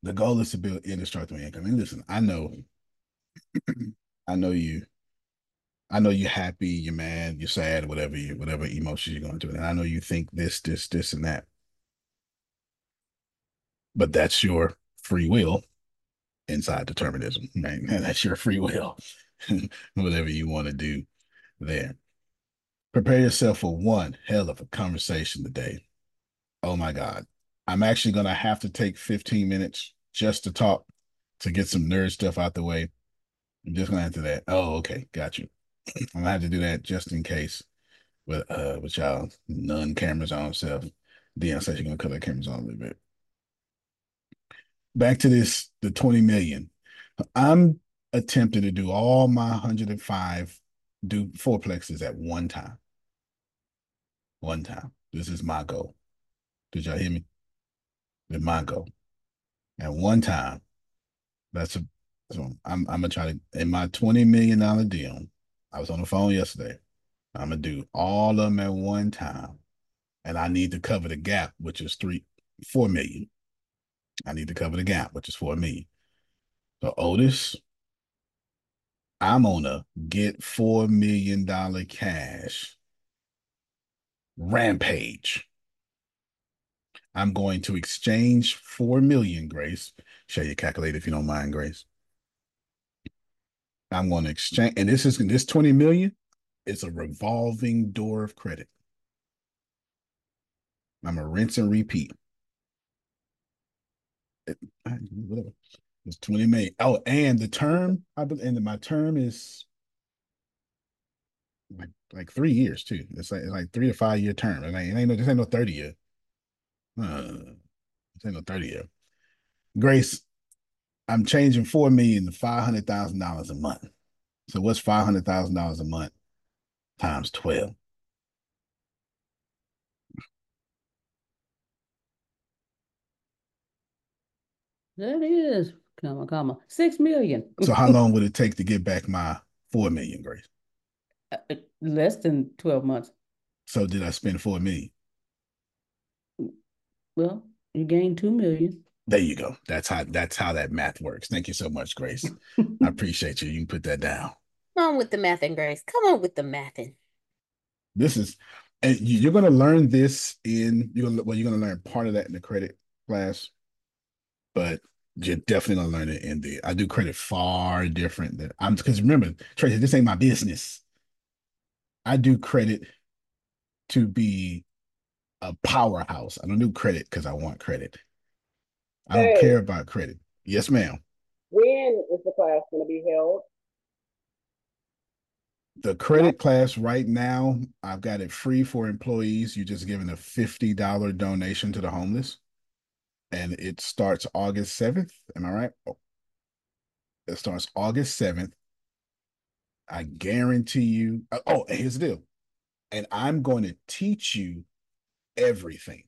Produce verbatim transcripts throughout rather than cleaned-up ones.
The goal is to build indestructible income. And listen, I know, I know you, I know you're happy, you're mad, you're sad, whatever you, whatever emotions you're going through. And I know you think this, this, this, and that, but that's your free will inside determinism, right? That's your free will, whatever you want to do there. Prepare yourself for one hell of a conversation today. Oh my God. I'm actually going to have to take fifteen minutes just to talk to get some nerd stuff out the way. I'm just going to answer that. Oh, okay. Got you. I'm going to have to do that just in case with, uh, with y'all none cameras on stuff. Then says you're going to cut the cameras on a little bit. Back to this, the twenty million. I'm attempting to do all my one hundred five do fourplexes at one time. One time. This is my goal. Did y'all hear me? With my goal. At one time. That's a so I'm I'm gonna try to in my twenty million dollar deal. I was on the phone yesterday. I'm gonna do all of them at one time. And I need to cover the gap, which is three, four million. I need to cover the gap, which is four million. So Otis, I'm on a get four million dollar cash rampage. I'm going to exchange four million, Grace. Share your calculator if you don't mind, Grace. I'm going to exchange, and this is this twenty million is a revolving door of credit. I'm a rinse and repeat. It, whatever. It's twenty million. Oh, and the term, I believe, and my term is like like three years too. It's like it's like three to five year term. And it ain't no this ain't no thirty year. Uh, this ain't no thirty year. Grace, I'm changing four million to five hundred thousand dollars a month. So what's five hundred thousand dollars a month times twelve? That is, comma, comma, six million. So how long would it take to get back my four million, Grace? Less than twelve months. So did I spend four million? Well, you gained two million. There you go. That's how that's how that math works. Thank you so much, Grace. I appreciate you. You can put that down. Come on with the math and Grace. Come on with the mathing. This is, and you're going to learn this in you're gonna, well, you're going to learn part of that in the credit class, but you're definitely going to learn it in the. I do credit far different than I'm because remember, Tracy, this ain't my business. I do credit to be a powerhouse. I don't do credit because I want credit. I don't Hey, care about credit. Yes, ma'am. when is the class going to be held? The Not credit class right now, I've got it free for employees. You're just giving a fifty dollars donation to the homeless, and it starts August seventh. Am I right? Oh, it starts August seventh. I guarantee you. uh, Oh, and here's the deal. And I'm going to teach you everything.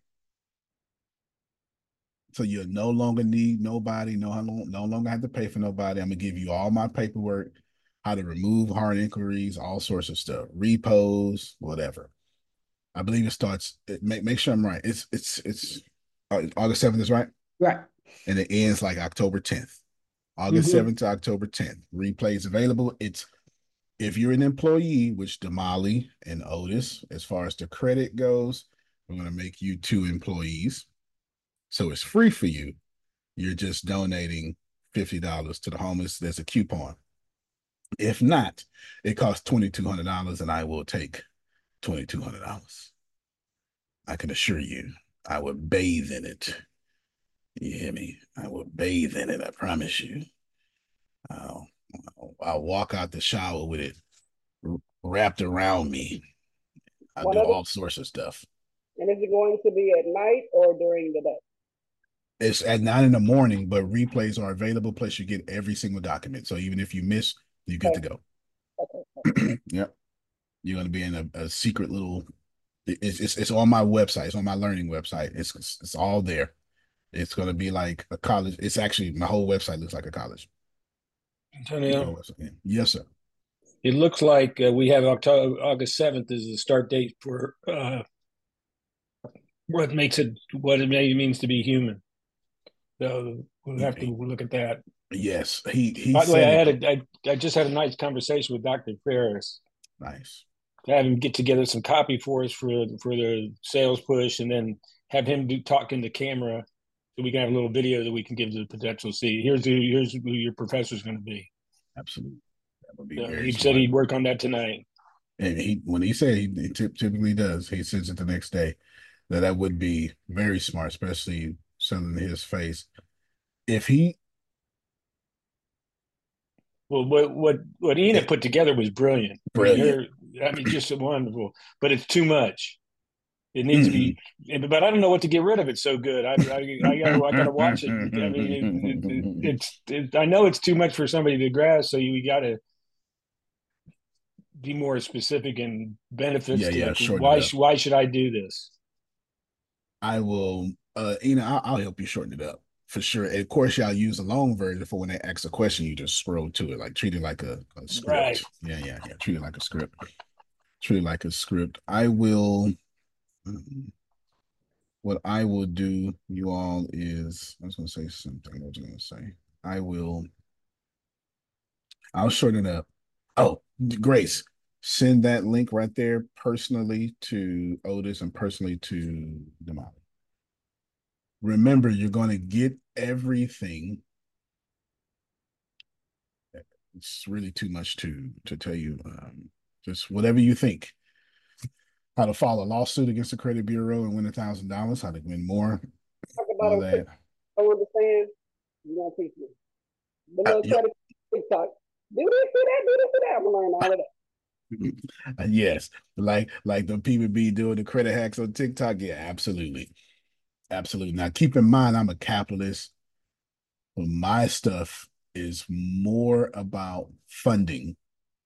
So you'll no longer need nobody, no, no longer have to pay for nobody. I'm gonna give you all my paperwork, how to remove hard inquiries, all sorts of stuff, repos, whatever. I believe it starts. It, make make sure I'm right. It's it's it's uh, August seventh is right, Right. and it ends like October tenth. August Mm-hmm. seventh to October tenth. Replays available. It's if you're an employee, which Damali and Otis, as far as the credit goes, we're gonna make you two employees, so it's free for you. You're just donating fifty dollars to the homeless. There's a coupon. If not, it costs twenty-two hundred dollars and I will take twenty-two hundred dollars. I can assure you, I will bathe in it. You hear me? I will bathe in it. I promise you. I'll, I'll walk out the shower with it wrapped around me. I'll one do of the, all sorts of stuff. and is it going to be at night or during the day? It's at nine in the morning, but replays are available. Plus, you get every single document. So even if you miss, you're good Okay, to go. okay. Yep. You're going to be in a, a secret little. It's, it's it's on my website. It's on my learning website. It's it's all there. It's going to be like a college. It's actually my whole website looks like a college. My Antonio, whole website. Yeah. Yes, sir. it looks like uh, we have October, August seventh as the start date for uh, what makes it what it maybe means to be human. So we'll have to look at that. Yes, he he By the way, said I had it. a I, I just had a nice conversation with Doctor Ferris. Nice. Have him get together some copy for us for for the sales push, and then have him do talk in the camera so we can have a little video that we can give to the potential see. Here's who here's who your professor's going to be. Absolutely, that would be So very he smart. said he'd work on that tonight. And he, when he said he, he typically does, he sends it the next day. That that would be very smart, especially selling his face. If he, Well, what what what Ina put together was brilliant. Brilliant. I mean, her, I mean, just wonderful. But it's too much. It needs mm-hmm. to be. But I don't know what to get rid of. It's so good. I I, I gotta I gotta watch it. I mean, it, it, it, it's. It, I know it's too much for somebody to grasp. So you got to be more specific and benefits. Yeah, to yeah. Like, sure. why why should I do this? I will. Uh, Ina, I'll, I'll help you shorten it up. For sure. And of course, y'all use a long version for when they ask a question, you just scroll to it, like treat it like a, a script. Right. Yeah, yeah, yeah. Treat it like a script. Treat it like a script. I will. Um, what I will do, you all, is I was going to say something. What was I going to say? I will. I'll shorten it up. Oh, Grace, send that link right there personally to Otis and personally to Damali. Remember, you're going to get everything. It's really too much to to tell you. Um, just whatever you think. How to file a lawsuit against the credit bureau and win a thousand dollars. How to win more. Talk about all that. I understand. You don't teach me. The little uh, credit yep. TikTok. Do this, do that, do this, do that. I'm gonna learn all of that. Uh, yes, like like the people be doing the credit hacks on TikTok. Yeah, absolutely. Absolutely. Now, keep in mind, I'm a capitalist, but my stuff is more about funding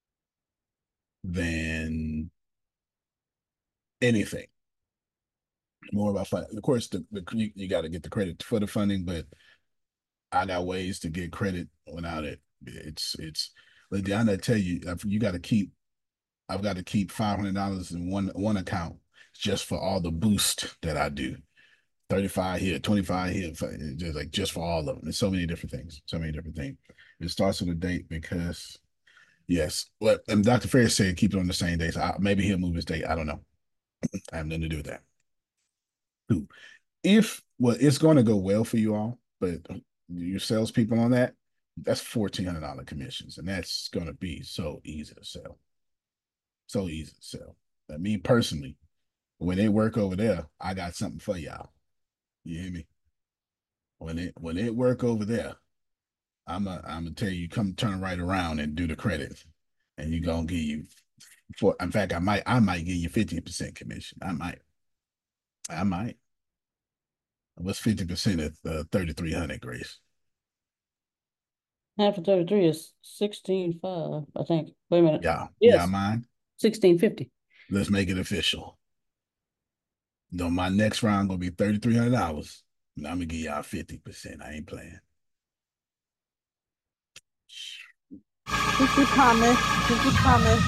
than anything. More about funding. Of course, the, the you, you got to get the credit for the funding, but I got ways to get credit without it. It's it's. Like Deanna, I tell you, you got to keep. I've got to keep five hundred dollars in one one account just for all the boost that I do. thirty-five here, twenty-five here, just like just for all of them. There's so many different things, so many different things. It starts with a date because, yes, well, and Doctor Ferris said keep it on the same day. So I, maybe he'll move his date. I don't know. I have nothing to do with that. Two, if well, it's going to go well for you all, but your salespeople on that, that's fourteen hundred dollar commissions, and that's going to be so easy to sell. So easy to sell. But me personally, when they work over there, I got something for y'all. You hear me? When it when it work over there, I'm a, I'm gonna tell you, come turn right around and do the credit, and you gonna give you for. In fact, I might I might give you fifteen percent commission. I might, I might. What's fifty percent of uh, thirty three hundred, Grace? Half of thirty-three is sixteen five, I think. Wait a minute. Yeah, yes. yeah, mine. Sixteen fifty. Let's make it official. No, my next round gonna be thirty three hundred dollars. I'm gonna give y'all fifty percent. I ain't playing. Pinky promise. Pinky promise.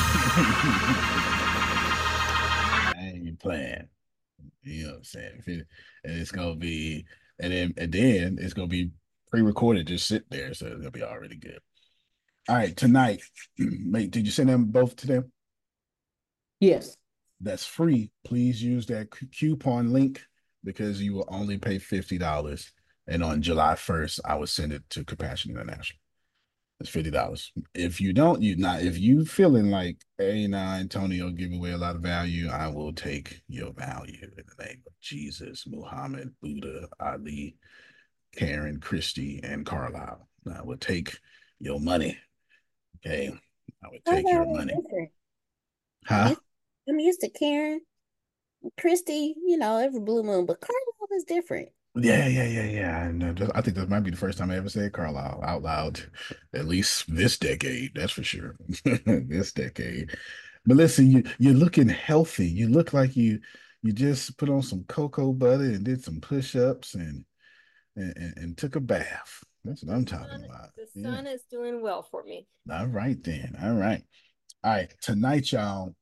I ain't playing. You know what I'm saying? And it's gonna be, and then and then it's gonna be pre-recorded, just sit there, so it'll be already good. All right, tonight, mate, did you send them both to them? Yes. That's free. Please use that coupon link because you will only pay fifty dollars. And on July first, I will send it to Compassion International. It's fifty dollars. If you don't, you not if you feeling like, hey, nah, Antonio give away a lot of value, I will take your value in the name of Jesus, Muhammad, Buddha, Ali, Karen, Christy, and Carlisle. I will take your money. Okay. I would take your money. Different. Huh? I'm used to Karen, Christy, you know, every blue moon, but Carlisle is different. Yeah, yeah, yeah, yeah. And uh, I think that might be the first time I ever said Carlisle out loud, at least this decade. That's for sure. This decade. But listen, you you're looking healthy. You look like you you just put on some cocoa butter and did some push-ups and and, and, and took a bath. That's what I'm talking about. The sun yeah. is doing well for me. All right, then. All right. All right. Tonight, y'all.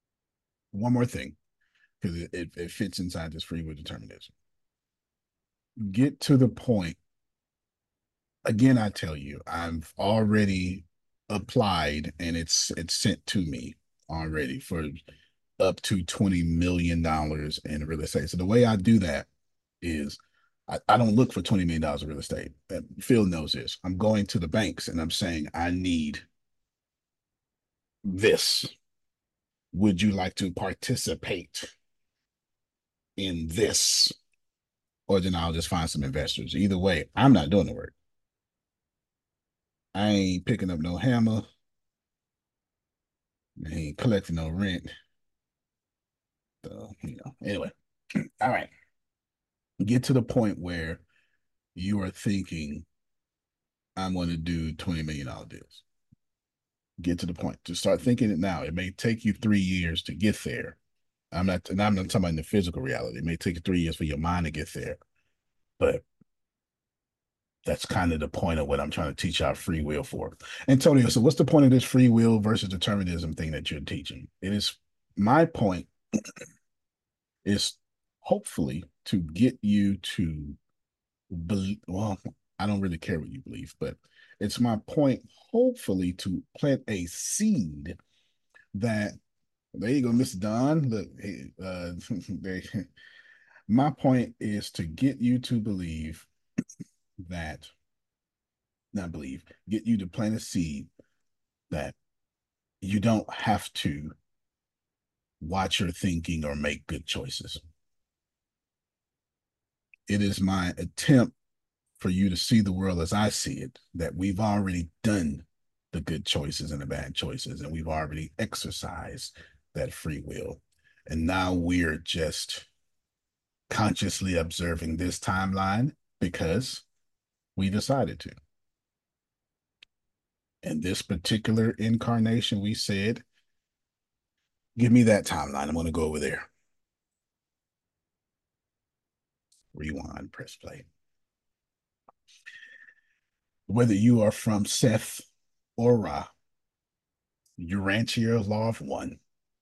One more thing, because it, it, it fits inside this free will determinism. get to the point. Again, I tell you, I've already applied and it's it's sent to me already for up to twenty million dollars in real estate. So the way I do that is I, I don't look for twenty million dollars in real estate. Phil knows this. I'm going to the banks and I'm saying, I need this. Would you like to participate in this? Or then I'll just find some investors. Either way, I'm not doing the work. I ain't picking up no hammer. I ain't collecting no rent. So, you know, anyway. All right. Get to the point where you are thinking, I'm going to do twenty million dollars deals. Get to the point. To start thinking it now. It may take you three years to get there. I'm not, and I'm not talking about in the physical reality. It may take you three years for your mind to get there. But that's kind of the point of what I'm trying to teach our free will for. Antonio, so what's the point of this free will versus determinism thing that you're teaching? It is, my point is hopefully to get you to believe, well, I don't really care what you believe, but it's my point, hopefully, to plant a seed that, there you go, Mister Don. Look, uh, they, my point is to get you to believe that, not believe, get you to plant a seed that you don't have to watch your thinking or make good choices. It is my attempt for you to see the world as I see it, that we've already done the good choices and the bad choices, and we've already exercised that free will. And now we're just consciously observing this timeline because we decided to. In this particular incarnation, we said, give me that timeline. I'm going to go over there. Rewind, press play. Whether you are from Seth or Ra, Urantia law of one.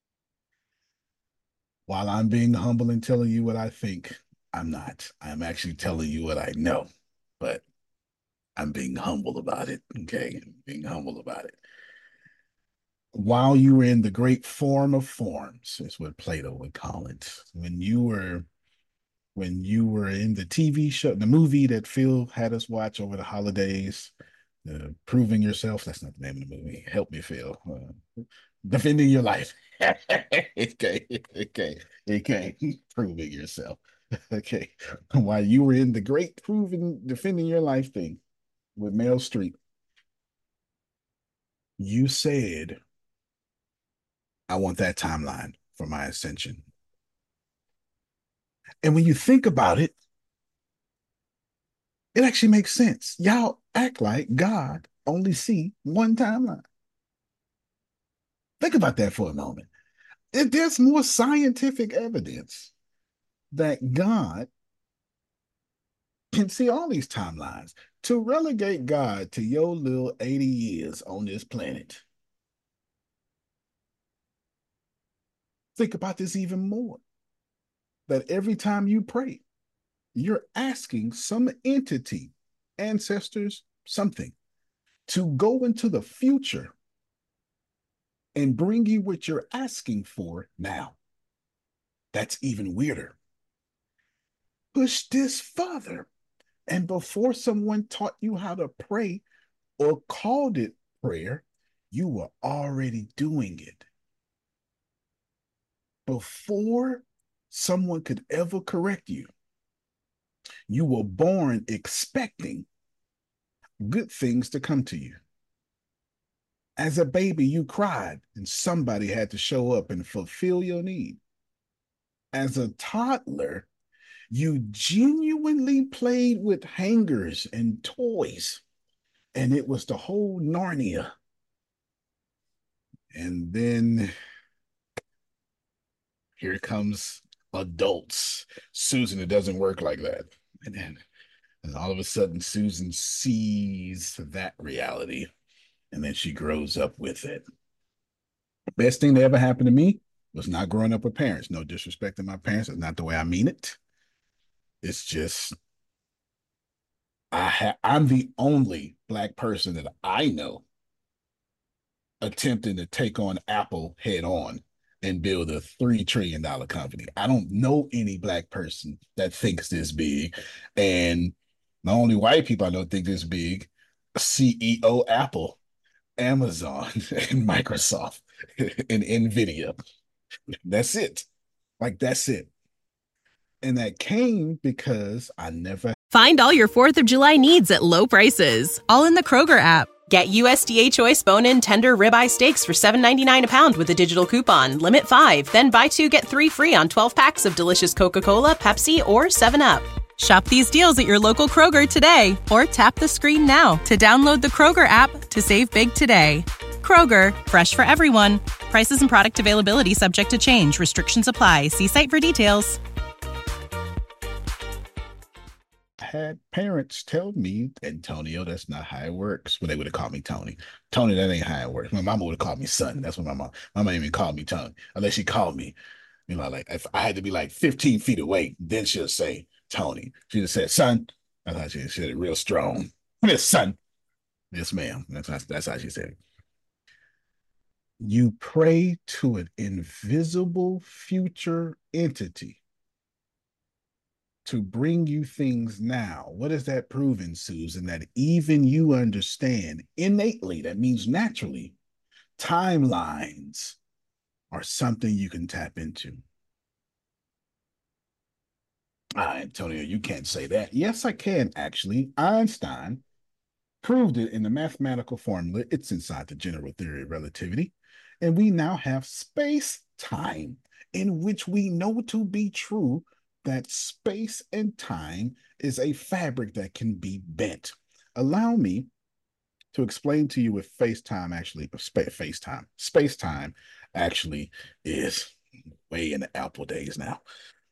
While I'm being humble and telling you what I think, I'm not. I'm actually telling you what I know, but I'm being humble about it, okay? I'm being humble about it. While you were in the great form of forms, is what Plato would call it. When you were when you were in the T V show, the movie that Phil had us watch over the holidays, uh, Proving Yourself, that's not the name of the movie. Help me, Phil. Uh, defending Your Life. okay, okay, okay. Proving Yourself. Okay. While you were in the great Proving, Defending Your Life thing with Meryl Streep, you said, I want that timeline for my ascension. And when you think about it, it actually makes sense. Y'all act like God only see one timeline. Think about that for a moment. If there's more scientific evidence that God can see all these timelines. To relegate God to your little eighty years on this planet. Think about this even more. That every time you pray, you're asking some entity, ancestors, something, to go into the future and bring you what you're asking for now. That's even weirder. Push this further. And before someone taught you how to pray or called it prayer, you were already doing it. Before someone could ever correct you, you were born expecting good things to come to you. As a baby, you cried and somebody had to show up and fulfill your need. As a toddler, you genuinely played with hangers and toys, and it was the whole Narnia. And then here comes adults. Susan, it doesn't work like that. And then and all of a sudden, Susan sees that reality, and then she grows up with it. Best thing that ever happened to me was not growing up with parents. No disrespect to my parents. That's not the way I mean it. It's just I ha- I'm the only black person that I know attempting to take on Apple head on and build a three trillion dollar company. I don't know any black person that thinks this big. And not only white people I don't think this big, C E O Apple, Amazon, and Microsoft, and Nvidia. That's it. Like, that's it. And that came because I never. Find all your fourth of July needs at low prices, all in the Kroger app. Get U S D A Choice bone-in tender ribeye steaks for seven ninety-nine a pound with a digital coupon. Limit five, then buy two, get three free on twelve packs of delicious Coca-Cola, Pepsi, or seven up. Shop these deals at your local Kroger today, or tap the screen now to download the Kroger app to save big today. Kroger, fresh for everyone. Prices and product availability subject to change. Restrictions apply. See site for details. Had parents tell me, Antonio, that's not how it works. Well, they would have called me Tony. Tony, that ain't how it works. My mama would have called me son. That's what my mom, my mom even called me Tony. Unless she called me, you know, like if I had to be like fifteen feet away, then she'll say Tony. She just said, son. That's how she said it real strong. Yes, son. Yes, ma'am. That's how, that's how she said it. You pray to an invisible future entity to bring you things now. What is that proving, Susan? That even you understand innately, that means naturally, timelines are something you can tap into. Ah, Antonio, you can't say that. Yes, I can, actually. Einstein proved it in the mathematical formula. It's inside the general theory of relativity. And we now have space-time, in which we know to be true that space and time is a fabric that can be bent. Allow me to explain to you what FaceTime actually, FaceTime, space-time actually is way in the Apple days now.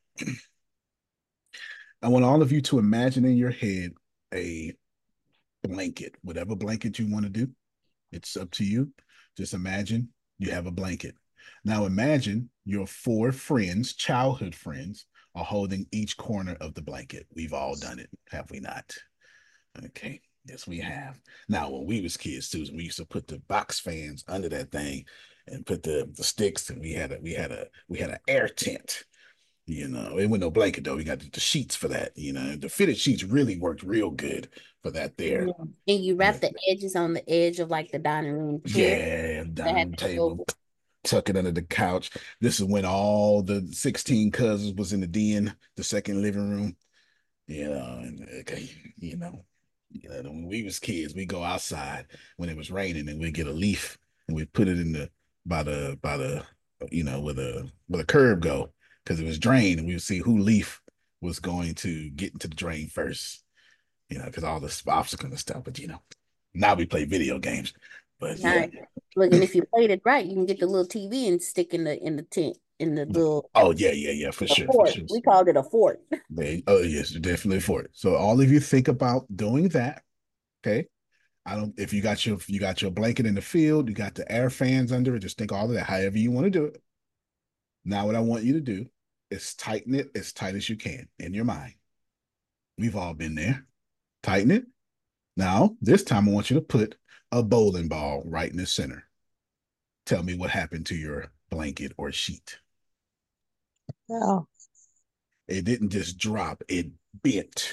I want all of you to imagine in your head a blanket, whatever blanket you want to do. It's up to you. Just imagine you have a blanket. Now imagine your four friends, childhood friends, are holding each corner of the blanket. We've all done it, have we not? Okay, yes, we have. Now, when we was kids, Susan, we used to put the box fans under that thing and put the, the sticks, and we had a we had a we had an air tent. You know, it wasn't no blanket though. We got the, the sheets for that. You know, the fitted sheets really worked real good for that there. Yeah. And you wrap yeah. the edges on the edge of like the dining room chair. Yeah, dining room table. Tuck it under the couch. This is when all the sixteen cousins was in the den, the second living room. You know, and okay, you know, you know, when we was kids, we go outside when it was raining and we get a leaf and we put it in the by the by the you know where the where the curb go because it was drained and we would see who leaf was going to get into the drain first. You know, because all the obstacles and stuff. But you know, now we play video games. But yeah. Right. Look, and if you played it right, you can get the little T V and stick in the in the tent in the little. Oh yeah, yeah, yeah, for sure, fort. for sure. We called it a fort. They, oh yes, definitely a fort. So all of you think about doing that. Okay, I don't. If you got your you got your blanket in the field, you got the air fans under it. Just think all of that. However you want to do it. Now, what I want you to do is tighten it as tight as you can in your mind. We've all been there. Tighten it. Now, this time I want you to put a bowling ball right in the center. Tell me what happened to your blanket or sheet. Oh. It didn't just drop, it bent.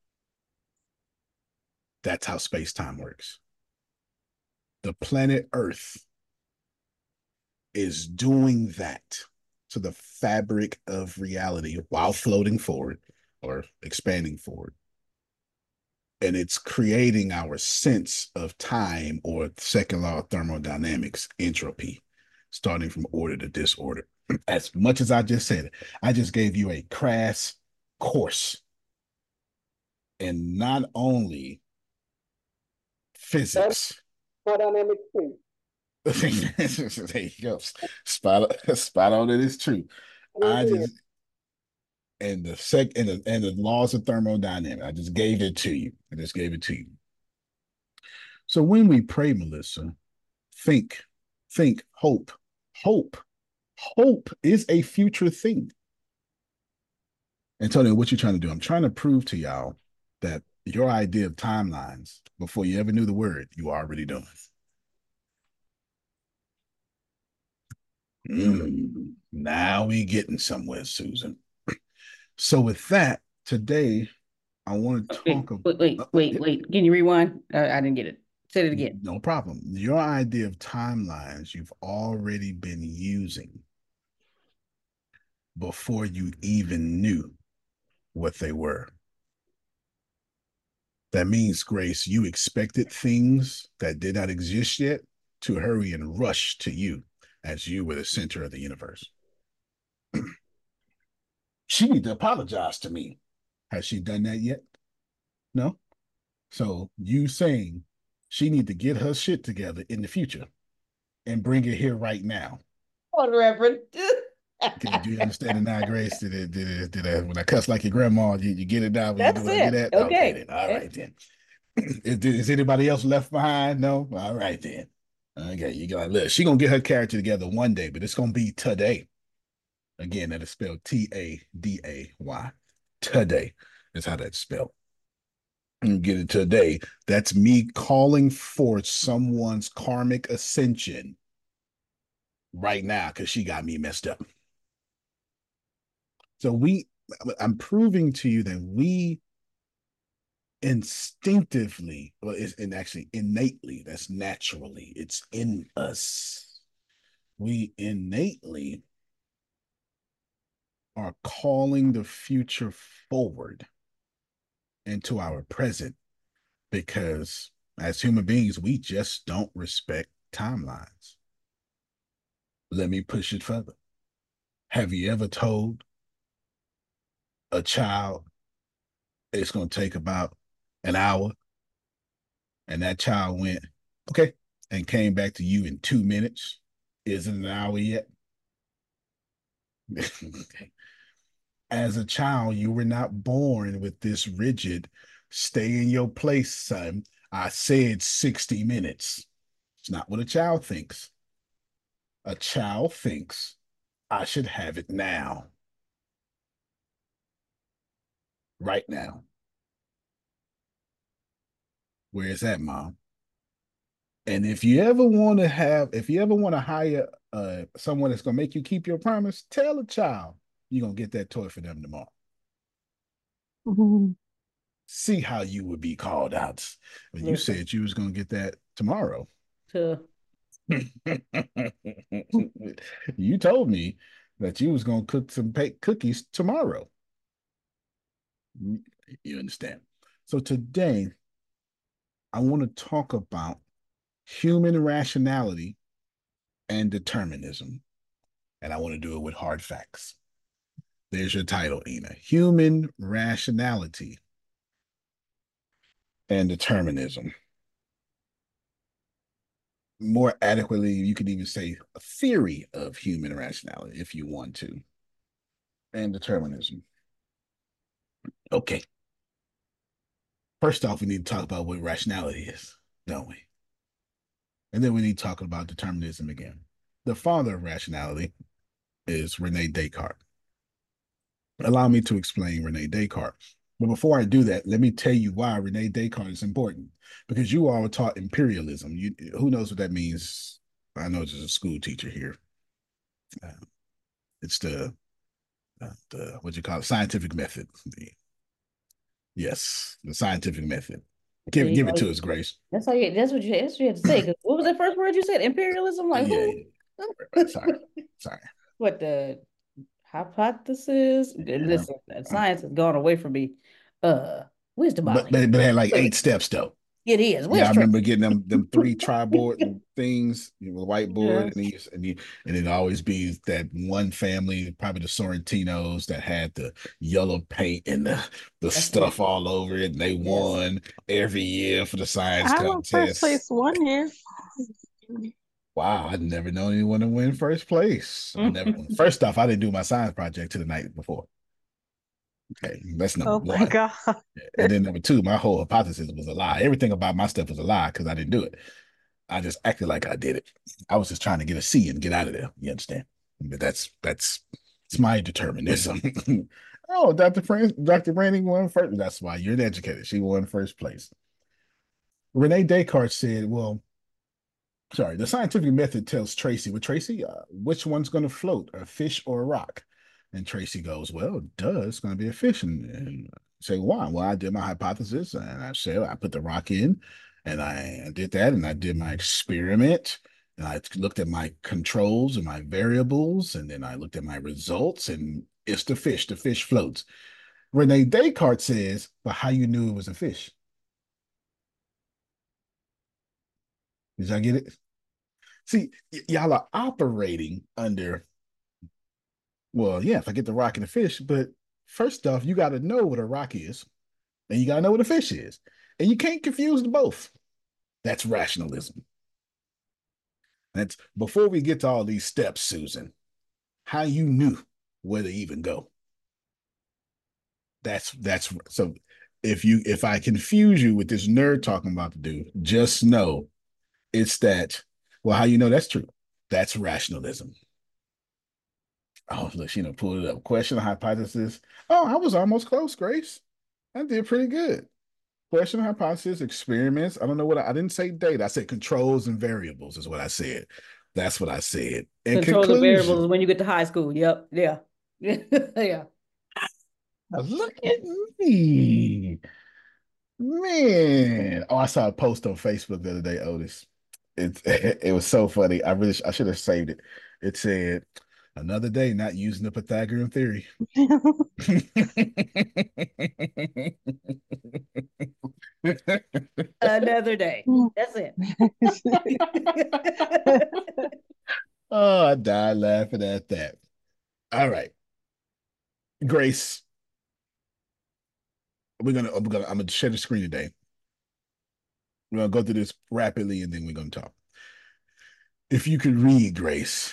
That's how space-time works. The planet Earth is doing that to the fabric of reality while floating forward or expanding forward. And it's creating our sense of time, or second law of thermodynamics, entropy, starting from order to disorder. As much as I just said it, I just gave you a crass course. And not only physics. Thermodynamics too. There you go. Spot, spot on, it is true. I just and the sec and the and the laws of thermodynamics. I just gave it to you. I just gave it to you. So when we pray, Melissa, think, think, hope, hope, hope is a future thing. Antonio, what you trying to do? I'm trying to prove to y'all that your idea of timelines before you ever knew the word, you were already doing. Mm, now we getting somewhere, Susan. So with that, today I want to Wait, talk about. wait, wait, wait, wait. Can you rewind? Uh, I didn't get it. Say it again. No problem. Your idea of timelines you've already been using before you even knew what they were. That means, Grace, you expected things that did not exist yet to hurry and rush to you as you were the center of the universe. She need to apologize to me. Has she done that yet? No? So you saying she need to get her shit together in the future and bring it here right now. What, Reverend? Okay, do you understand it now, Grace? Did it, did it, did it, when I cuss like your grandma, you, you get it now? When That's you do what I it. get at? Okay. Okay, then. All right, then. Is, is anybody else left behind? No? All right, then. Okay, you got look. She gonna get her character together one day, but it's gonna be today. Again, that is spelled T A D A Y. Today is how that's spelled. And get it today. That's me calling forth someone's karmic ascension right now because she got me messed up. So we, I'm proving to you that we instinctively, well, it's and actually innately, that's naturally, it's in us. We innately are calling the future forward into our present because as human beings, we just don't respect timelines. Let me push it further. Have you ever told a child it's going to take about an hour and that child went, okay, and came back to you in two minutes? Isn't an hour yet? Okay. As a child, you were not born with this rigid, stay in your place, son. I said sixty minutes. It's not what a child thinks. A child thinks, I should have it now. Right now. Where is that, Mom? And if you ever want to have, if you ever want to hire uh, someone that's going to make you keep your promise, tell a child you're going to get that toy for them tomorrow. Mm-hmm. See how you would be called out when you Listen. said you was going to get that tomorrow. To You told me that you was going to cook some bake cookies tomorrow. You understand? So today, I want to talk about human rationality and determinism. And I want to do it with hard facts. There's your title, Ina. Human rationality and determinism. More adequately, you could even say a theory of human rationality if you want to. And determinism. Okay. First off, we need to talk about what rationality is, don't we? And then we need to talk about determinism again. The father of rationality is Rene Descartes. Allow me to explain Rene Descartes. But before I do that, let me tell you why Rene Descartes is important. Because you all were taught imperialism. You, who knows what that means? I know there's a school teacher here. Uh, it's the, uh, the, what you call it, scientific method. The, yes, the scientific method. Give, give it to us, Grace. That's how you. That's what you. That's what you had to say. 'Cause what was the first word you said? Imperialism. Like Yeah, who? yeah. Sorry, sorry. What the hypothesis? Listen, science has gone away from me. Uh, where's the body? But, but but it had like eight steps though. It is. Where's Yeah, I Trey? remember getting them them three triboard things, you know, whiteboard, Yes. and you, and you, and it'd always be that one family, probably the Sorrentinos, that had the yellow paint and the the That's stuff it. all over it, and they Yes. won every year for the science I won first contest. place one year. Wow, I'd never known anyone to win first place. I never. First off, I didn't do my science project to the night before. Okay, that's number Oh one. my God. And then number two, my whole hypothesis was a lie. Everything about my stuff was a lie because I didn't do it. I just acted like I did it. I was just trying to get a C and get out of there. You understand? But that's that's it's my determinism. Oh, Doctor Fran Doctor Brandy won first. That's why you're educated. She won first place. Rene Descartes said, well, sorry, the scientific method tells Tracy, well, Tracy, uh, which one's going to float, a fish or a rock? And Tracy goes, well, duh, it's going to be a fish. And, and say, why? Well, I did my hypothesis and I said, I put the rock in and I did that and I did my experiment and I looked at my controls and my variables and then I looked at my results and it's the fish. The fish floats. Rene Descartes says, but how you knew it was a fish? Did y'all get it? See, y'all are operating under, well, yeah, if I get the rock and the fish, but first off, you got to know what a rock is, and you got to know what a fish is. And you can't confuse the both. That's rationalism. That's before we get to all these steps, Susan, how you knew where to even go. That's that's so if you if I confuse you with this nerd talking about to do, just know it's that, well, how you know that's true? That's rationalism. Oh, look, you know, pull it up. Question, hypothesis. Oh, I was almost close, Grace. I did pretty good. Question, hypothesis, experiments. I don't know what I, I didn't say data. I said controls and variables is what I said. That's what I said. And controls and variables is when you get to high school. Yep. Yeah. Yeah. Look at me. Man. Oh, I saw a post on Facebook the other day, Otis. It, it was so funny. I really I should have saved it. It said, another day not using the Pythagorean theory. Another day. That's it. Oh, I died laughing at that. All right. Grace. We're gonna, we're gonna I'm gonna share the screen today. We're gonna go through this rapidly and then we're gonna talk. If you could read, Grace.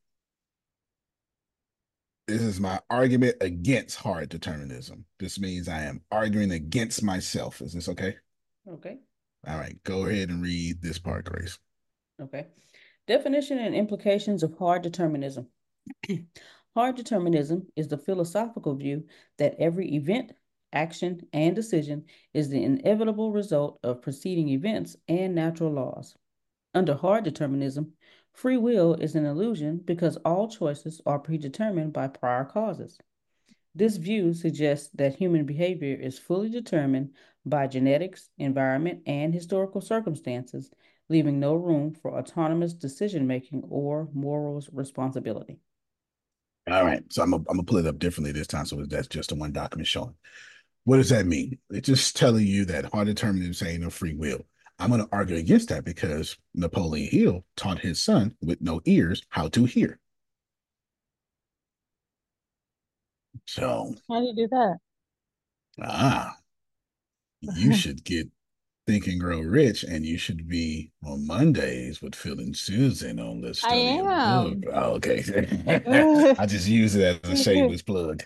This is my argument against hard determinism. This means I am arguing against myself. Is this okay? Okay. All right. Go ahead and read this part, Grace. Okay. Definition and implications of hard determinism. Hard determinism is the philosophical view that every event, action, and decision is the inevitable result of preceding events and natural laws. Under hard determinism, free will is an illusion because all choices are predetermined by prior causes. This view suggests that human behavior is fully determined by genetics, environment, and historical circumstances, leaving no room for autonomous decision-making or morals responsibility. All right. So I'm going to pull it up differently this time. So that's just the one document showing. What does that mean? It's just telling you that hard determinism is saying no free will. I'm going to argue against that because Napoleon Hill taught his son with no ears how to hear. So how do you do that? Ah, you should get Think and Grow Rich, and you should be on Mondays with Phil and Susan on the study I am. of the book. Oh, okay. I just use it as a shameless plug.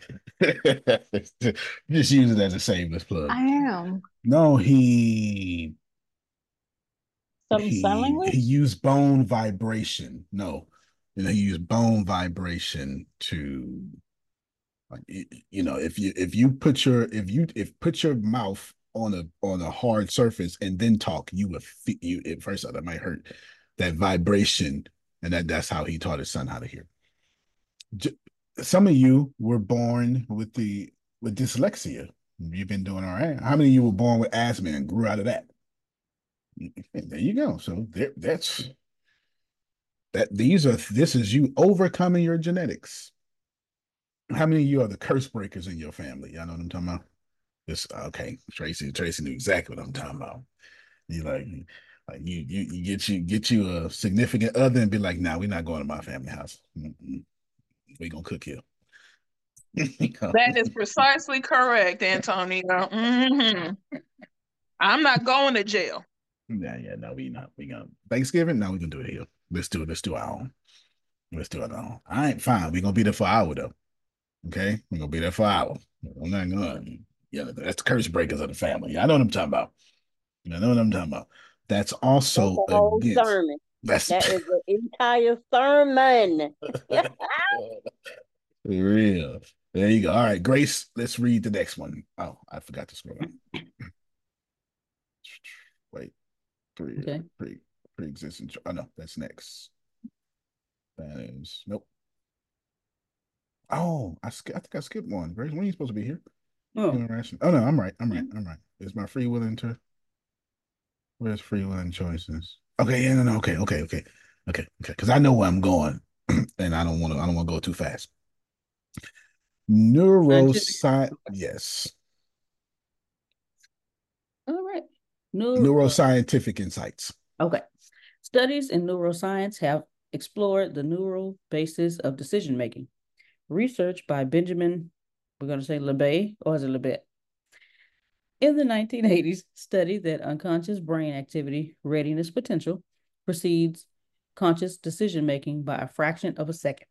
Just use it as a shameless plug. I am. No, he Something he, sign language? he used bone vibration. No, you know, he used bone vibration to, like, you know, if you if you put your if you if put your mouth on a on a hard surface and then talk, you would feel you at first that might hurt. That vibration, and that that's how he taught his son how to hear. Some of you were born with the with dyslexia. You've been doing all right. How many of you were born with asthma and grew out of that? There you go. So there, that's that. These are this is you overcoming your genetics. How many of you are the curse breakers in your family? Y'all know what I'm talking about? This okay. Tracy, Tracy knew exactly what I'm talking about. You like, like you, you, you get you get you a significant other and be like, "Nah, we're not going to my family house. Mm-mm. We gonna cook here." That is precisely correct, Antonio. Mm-hmm. I'm not going to jail. Yeah, yeah, no, we not. We gonna Thanksgiving. No, we gonna do it here. Let's do it. Let's do our own. Let's do it our own. I ain't fine. We gonna be there for an hour though. Okay, we gonna be there for an hour. I'm not gonna. Yeah, that's the curse breakers of the family. I know what I'm talking about. I know what I'm talking about. That's also that's a whole against. Sermon. That's that is an entire sermon. real. There you go. All right, Grace, let's read the next one. Oh, I forgot to scroll down. Wait, pre, Okay. pre, pre-existing. Oh no, that's next. That is nope. Oh, I, sk- I think I skipped one. Grace, when are you supposed to be here? Oh, Human ration. Oh no, I'm right. I'm right. I'm right. Is my free will into where's free will and choices? Okay, yeah, no, no, okay, okay, okay, okay, okay. Because I know where I'm going, and I don't want to. I don't want to go too fast. Neuroscience. Yes. all right. Neuro- Neuroscientific insights. Okay. Studies in neuroscience have explored the neural basis of decision making. Research by Benjamin, we're going to say Libet, or is it Libet? In the nineteen eighties, studied that unconscious brain activity readiness potential precedes conscious decision making by a fraction of a second.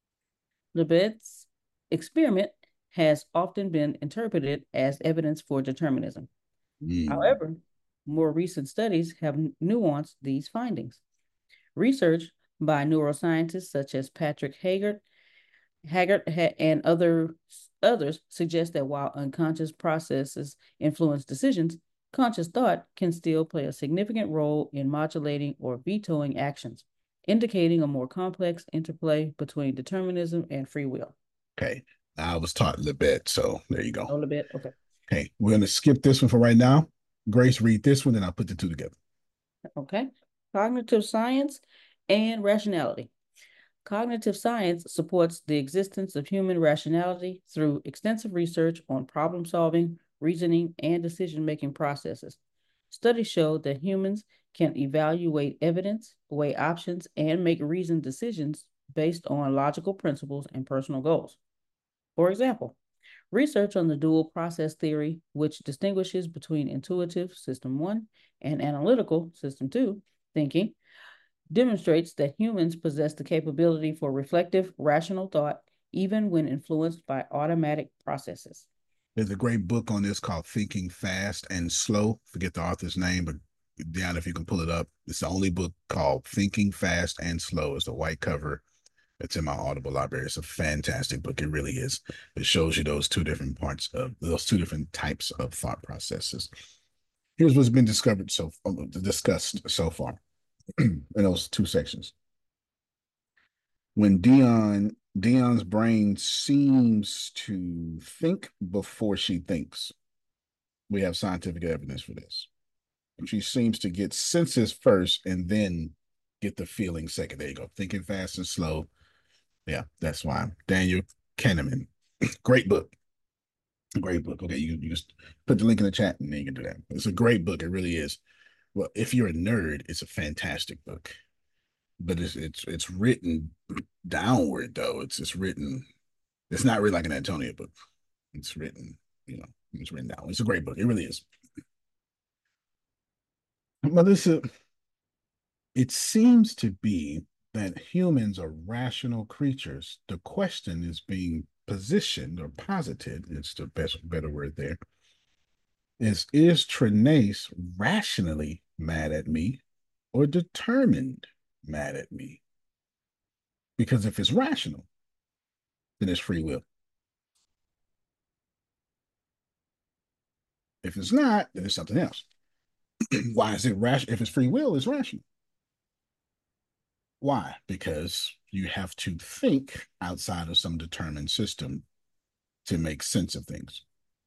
Libet's experiment has often been interpreted as evidence for determinism. Mm. However, more recent studies have nuanced these findings. Research by neuroscientists such as Patrick Haggard, Haggard and other, others suggest that while unconscious processes influence decisions, conscious thought can still play a significant role in modulating or vetoing actions, indicating a more complex interplay between determinism and free will. Okay. I was taught Libet, so there you go. Oh, Libet, okay. Okay, we're going to skip this one for right now. Grace, read this one, and I'll put the two together. Okay. Cognitive science and rationality. Cognitive science supports the existence of human rationality through extensive research on problem solving, reasoning, and decision-making processes. Studies show that humans can evaluate evidence, weigh options, and make reasoned decisions based on logical principles and personal goals. For example, research on the dual process theory, which distinguishes between intuitive, system one, and analytical, system two, thinking, demonstrates that humans possess the capability for reflective, rational thought, even when influenced by automatic processes. There's a great book on this called Thinking Fast and Slow. Forget the author's name, but down if you can pull it up. It's the only book called Thinking Fast and Slow. It's a white cover. It's in my Audible library. It's a fantastic book. It really is. It shows you those two different parts of those two different types of thought processes. Here's what's been discovered so discussed so far in those two sections. When Dion Dion's brain seems to think before she thinks, we have scientific evidence for this. She seems to get senses first and then get the feeling second. There you go. Thinking Fast and Slow. Yeah, that's why. Daniel Kahneman. Great book. Great book. Okay, you, you just put the link in the chat and then you can do that. It's a great book. It really is. Well, if you're a nerd, it's a fantastic book. But it's it's it's written downward though. It's it's written. It's not really like an Antonia book. It's written, you know, it's written down. It's a great book. It really is. Melissa, it seems to be that humans are rational creatures. The question is being positioned or posited, it's the best better word there, is is Trenace rationally mad at me or determined mad at me? Because if it's rational, then it's free will. If it's not, then it's something else. Why is it rational? If it's free will, it's rational. Why? Because you have to think outside of some determined system to make sense of things.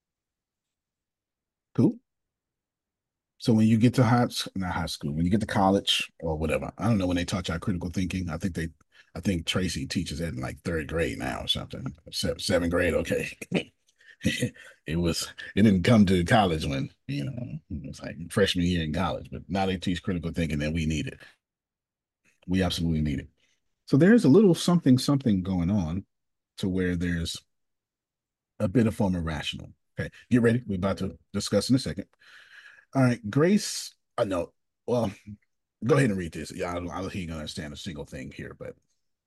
Cool? So when you get to high, not high school, when you get to college or whatever, I don't know when they taught you critical thinking. I think they, I think Tracy teaches that in like third grade now or something. Se- seventh grade, okay. It was, it didn't come to college when, you know, it was like freshman year in college, but now they teach critical thinking and we need it. We absolutely need it. So there's a little something, something going on to where there's a bit of form of rational. Okay, get ready. We're about to discuss in a second. All right, Grace. I uh, know. Well, go ahead and read this. Yeah, I don't, I don't think you can understand a single thing here, but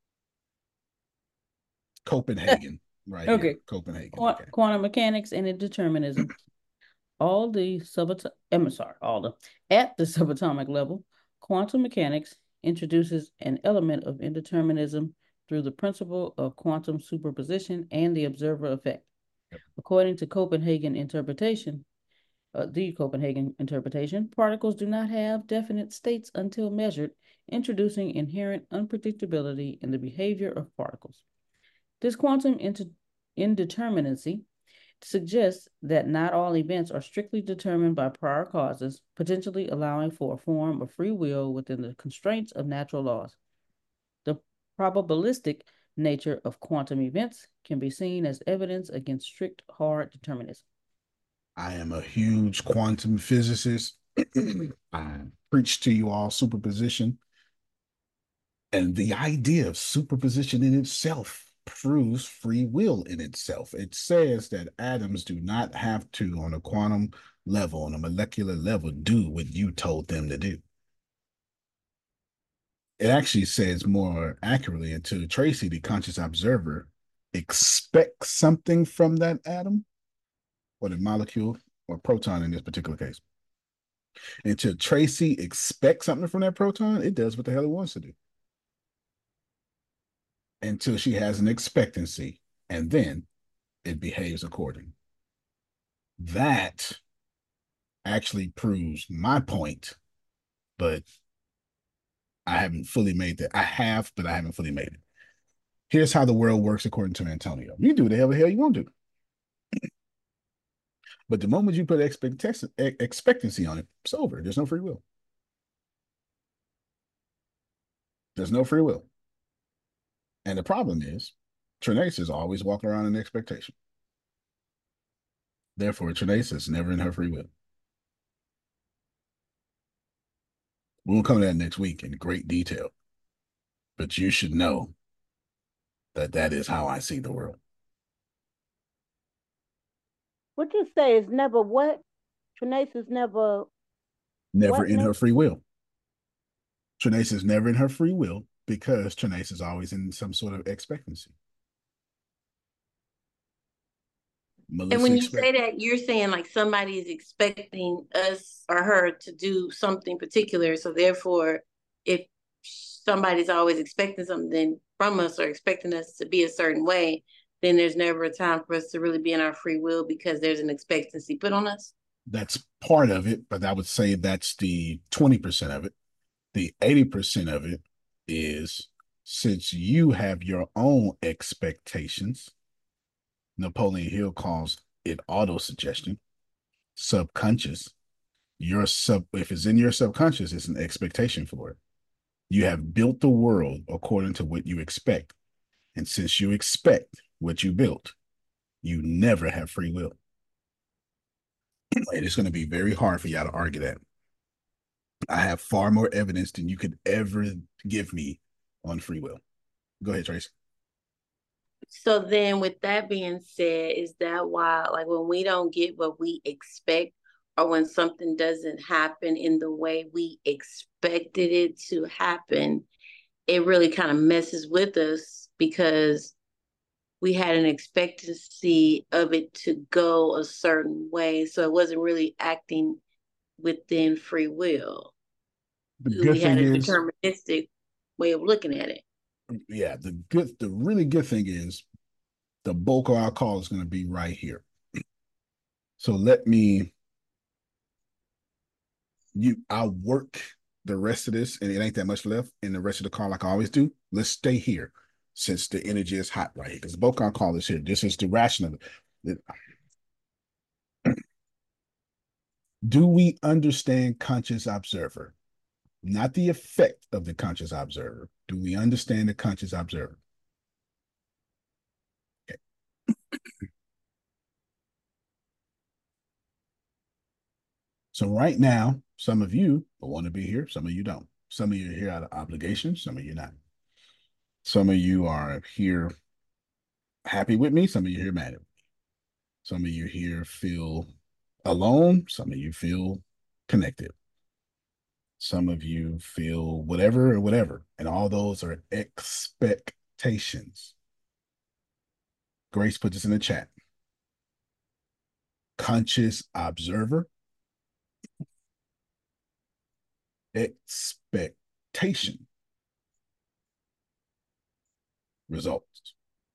Copenhagen, right? Okay. Here. Copenhagen. Qu okay. Quantum mechanics and indeterminism. all the subatomic. I'm sorry, all the at the subatomic level, quantum mechanics introduces an element of indeterminism through the principle of quantum superposition and the observer effect. According to Copenhagen interpretation, uh, the Copenhagen interpretation, particles do not have definite states until measured, introducing inherent unpredictability in the behavior of particles. This quantum indeterminacy suggests that not all events are strictly determined by prior causes, potentially allowing for a form of free will within the constraints of natural laws. The probabilistic nature of quantum events can be seen as evidence against strict hard determinism. I am a huge quantum physicist. I preach to you all superposition. And the idea of superposition in itself proves free will in itself. It says that atoms do not have to, on a quantum level, on a molecular level, do what you told them to do. It actually says more accurately, until Tracy, the conscious observer, expects something from that atom or the molecule or proton in this particular case. Until Tracy expects something from that proton, it does what the hell it wants to do. Until she has an expectancy, and then it behaves according. That actually proves my point, but I haven't fully made that. I have, but I haven't fully made it. Here's how the world works according to Antonio. You do whatever the hell you want to do. But the moment you put expectancy on it, it's over. There's no free will. There's no free will. And the problem is, Trinace is always walking around in expectation. Therefore, Trinace is never in her free will. We'll come to that next week in great detail. But you should know that that is how I see the world. What you say is never what? Trinace is never... Never in her free will. Trinace is never in her free will because Trinace is always in some sort of expectancy. Melissa and when you expect- say that, you're saying like somebody is expecting us or her to do something particular. So therefore, if somebody's always expecting something from us or expecting us to be a certain way, then there's never a time for us to really be in our free will because there's an expectancy put on us. That's part of it, but I would say that's the twenty percent of it. The eighty percent of it is, since you have your own expectations, Napoleon Hill calls it auto-suggestion, subconscious. Your sub, if it's in your subconscious, it's an expectation for it. You have built the world according to what you expect. And since you expect what you built, you never have free will. And it's going to be very hard for y'all to argue that. I have far more evidence than you could ever give me on free will. Go ahead, Tracy. So then with that being said, is that why, like when we don't get what we expect or when something doesn't happen in the way we expected it to happen, it really kind of messes with us because we had an expectancy of it to go a certain way. So it wasn't really acting within free will. The good we thing had a is, deterministic way of looking at it. Yeah, the good, the really good thing is the bulk of our call is going to be right here. So let me, you, I'll work the rest of this, and it ain't that much left in the rest of the call like I always do. Let's stay here since the energy is hot right here, because the bulk of our call is here. This is the rational. Do we understand conscious observer? Not the effect of the conscious observer. Do we understand the conscious observer? Okay. So right now, some of you want to be here, some of you don't. Some of you are here out of obligation, some of you not. Some of you are here happy with me, some of you here mad at me. Some of you here feel alone, some of you feel connected. Some of you feel whatever or whatever, and all those are expectations. Grace put this in the chat. Conscious observer, expectation. results.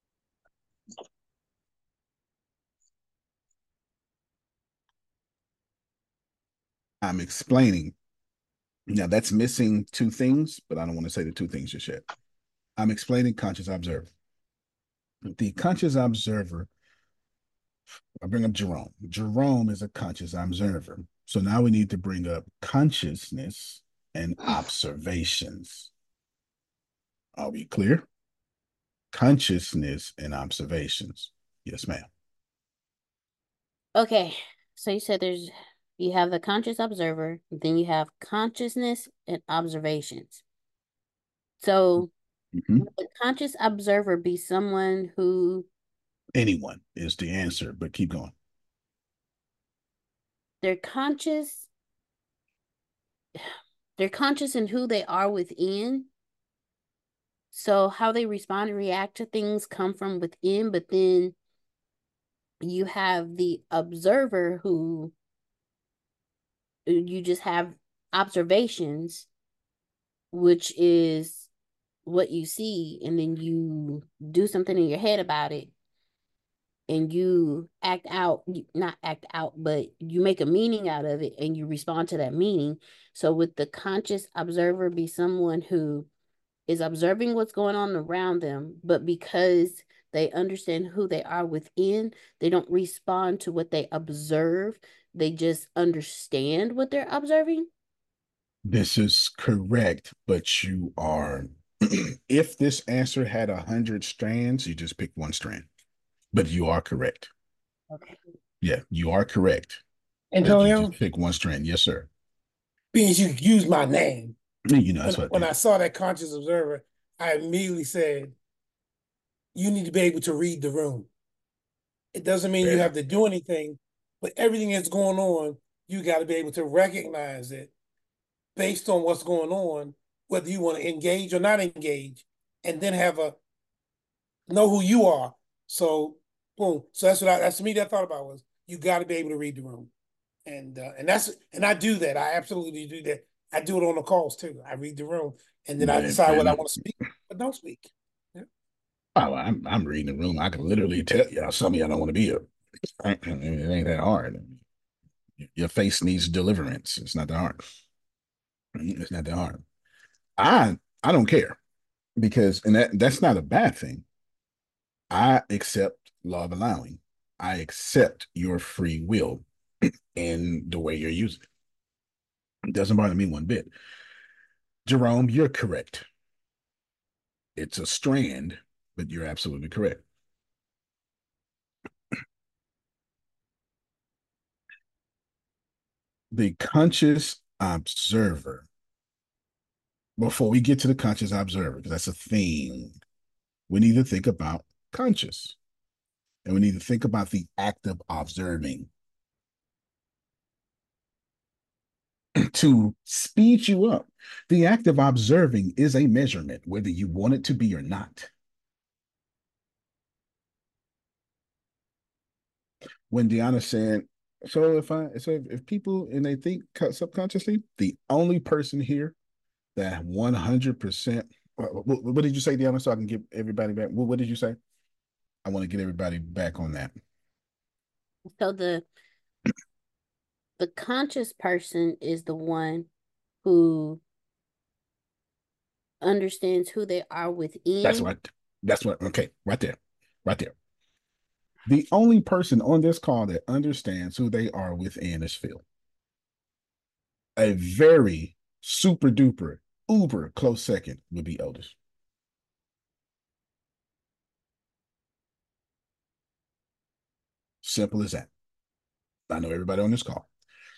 I'm explaining. Now, that's missing two things, but I don't want to say the two things just yet. I'm explaining conscious observer. The conscious observer, I bring up Jerome. Jerome is a conscious observer. So now we need to bring up consciousness and observations. Are we clear? Consciousness and observations. Yes, ma'am. Okay, so you said there's you have the conscious observer, then you have consciousness and observations. So mm-hmm. would the conscious observer be someone who anyone is the answer, but keep going. They're conscious, they're conscious in who they are within. So how they respond and react to things come from within, but then you have the observer who you just have observations, which is what you see, and then you do something in your head about it, and you act out, not act out, but you make a meaning out of it, and you respond to that meaning. So would the conscious observer be someone who is observing what's going on around them, but because they understand who they are within, they don't respond to what they observe. They just understand what they're observing? This is correct, but you are, if this answer had a hundred strands, you just pick one strand. But you are correct. Okay. Yeah, you are correct. Antonio? You just pick one strand. Yes, sir. Being you used my name. You know, that's when, what when I saw that conscious observer, I immediately said, you need to be able to read the room. It doesn't mean you have to do anything, but everything that's going on, you got to be able to recognize it based on what's going on, whether you want to engage or not engage, and then have a, know who you are. So, boom. So that's what I, that's me that I thought about was, you got to be able to read the room. And, uh, and that's, and I do that. I absolutely do that. I do it on the calls too. I read the room and then I decide what I want to speak, but don't speak. Yeah. Oh, I'm I'm reading the room. I can literally tell y'all some of y'all don't want to be here. It ain't that hard. Your face needs deliverance. It's not that hard. It's not that hard. I I don't care because and that that's not a bad thing. I accept law of allowing. I accept your free will in the way you're using it. It doesn't bother me one bit. Jerome, you're correct. It's a strand, but you're absolutely correct. The conscious observer, before we get to the conscious observer, because that's a theme, we need to think about conscious. And we need to think about the act of observing. To speed you up, the act of observing is a measurement, whether you want it to be or not. When Deanna said, so if I so if, if people and they think subconsciously, the only person here that one hundred percent, what, what did you say, Deanna, so I can get everybody back? What, what did you say? I want to get everybody back on that. So the the conscious person is the one who understands who they are within. That's what, that's what, okay, right there, right there. The only person on this call that understands who they are within is Phil. A very super duper, uber close second would be Otis. Simple as that. I know everybody on this call.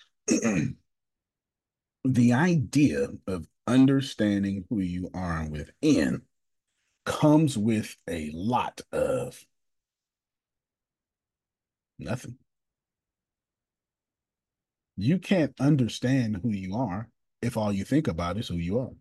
The idea of understanding who you are within comes with a lot of nothing. You can't understand who you are if all you think about is who you are.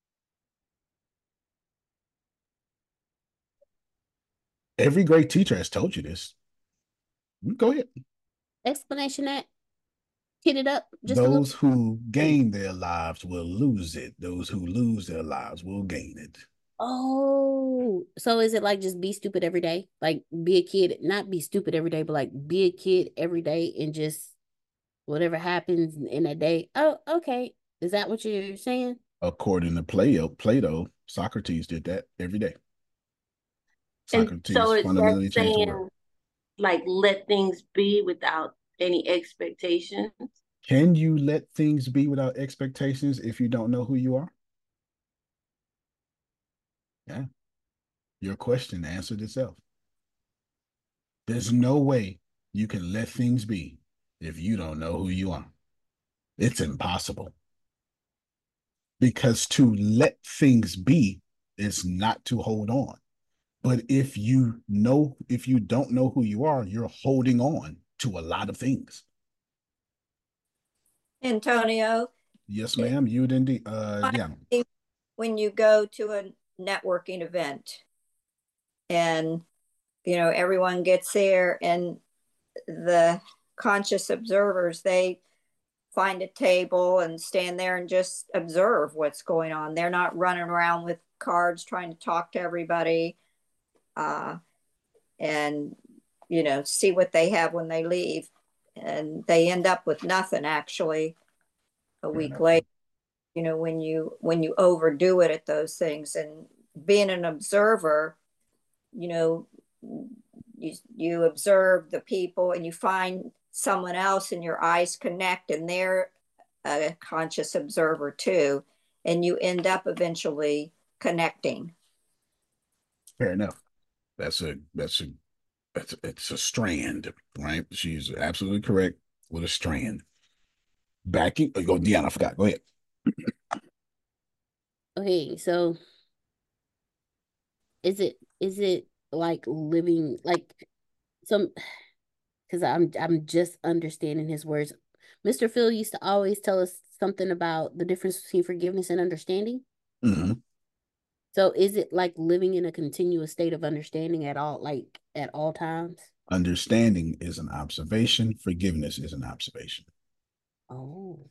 Every great teacher has told you this. Go ahead. Explanation that. Hit it up. Just Those who gain their lives will lose it. Those who lose their lives will gain it. Oh, so is it like just be stupid every day? Like be a kid, not be stupid every day, but like be a kid every day and just whatever happens in that day. Oh, okay. Is that what you're saying? According to Plato, Plato, Socrates did that every day. And Socrates so is that fundamentally changed the world. saying, like, let things be without any expectations? Can you let things be without expectations if you don't know who you are? Yeah. Your question answered itself. There's no way you can let things be if you don't know who you are. It's impossible. Because to let things be is not to hold on. But if you know, if you don't know who you are, you're holding on to a lot of things. Antonio. Yes, ma'am. You'd indeed. Uh, yeah. When you go to a networking event and, you know, everyone gets there and the conscious observers, they find a table and stand there and just observe what's going on. They're not running around with cards trying to talk to everybody uh, and, you know, see what they have when they leave. And they end up with nothing actually a week later, you know, when you when you overdo it at those things. And being an observer, you know, you you observe the people and you find someone else and your eyes connect and they're a conscious observer too, and you end up eventually connecting. Fair enough. That's a that's a that's a, it's a strand, right? She's absolutely correct with a strand. Backing, oh, go, Deanna, I forgot. Go ahead. Okay, so is it is it like living like some because I'm I'm just understanding his words. Mister Phil used to always tell us something about the difference between forgiveness and understanding. Mm-hmm. So is it like living in a continuous state of understanding at all, like at all times? Understanding is an observation. Forgiveness is an observation. Oh.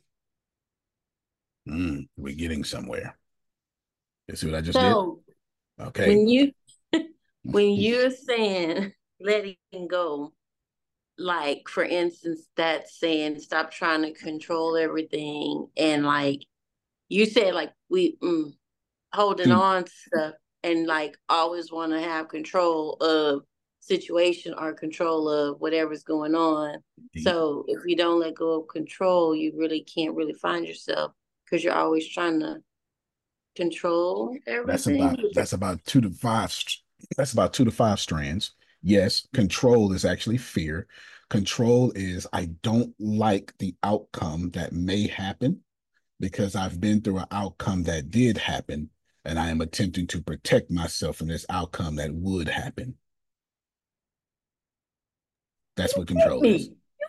Mm, we're getting somewhere. You see what I just so, did? Okay. When you when you're saying letting go, like for instance, that's saying stop trying to control everything, and like you said, like we mm, holding Hmm. on to stuff and like always want to have control of situation or control of whatever's going on. So if you don't let go of control, you really can't really find yourself because you're always trying to control everything. That's about that's about two to five. That's about two to five strands. Yes, control is actually fear. Control is I don't like the outcome that may happen because I've been through an outcome that did happen, and I am attempting to protect myself from this outcome that would happen. That's what control is.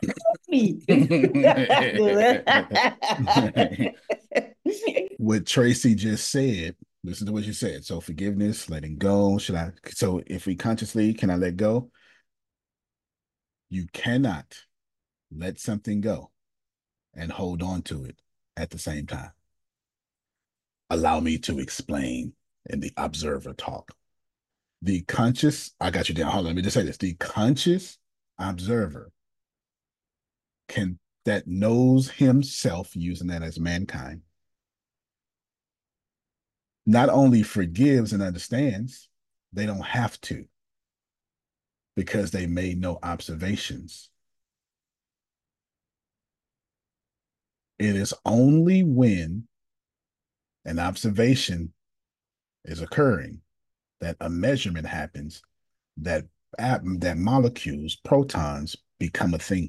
What Tracy just said, listen to what you said. So forgiveness, letting go. Should I? So if we consciously, can I let go? You cannot let something go and hold on to it at the same time. Allow me to explain in the observer talk. The conscious, I got you down. Hold on, let me just say this. The conscious observer can that knows himself, using that as mankind, not only forgives and understands, they don't have to because they made no observations. It is only when an observation is occurring that a measurement happens that that molecules, protons, become a thing.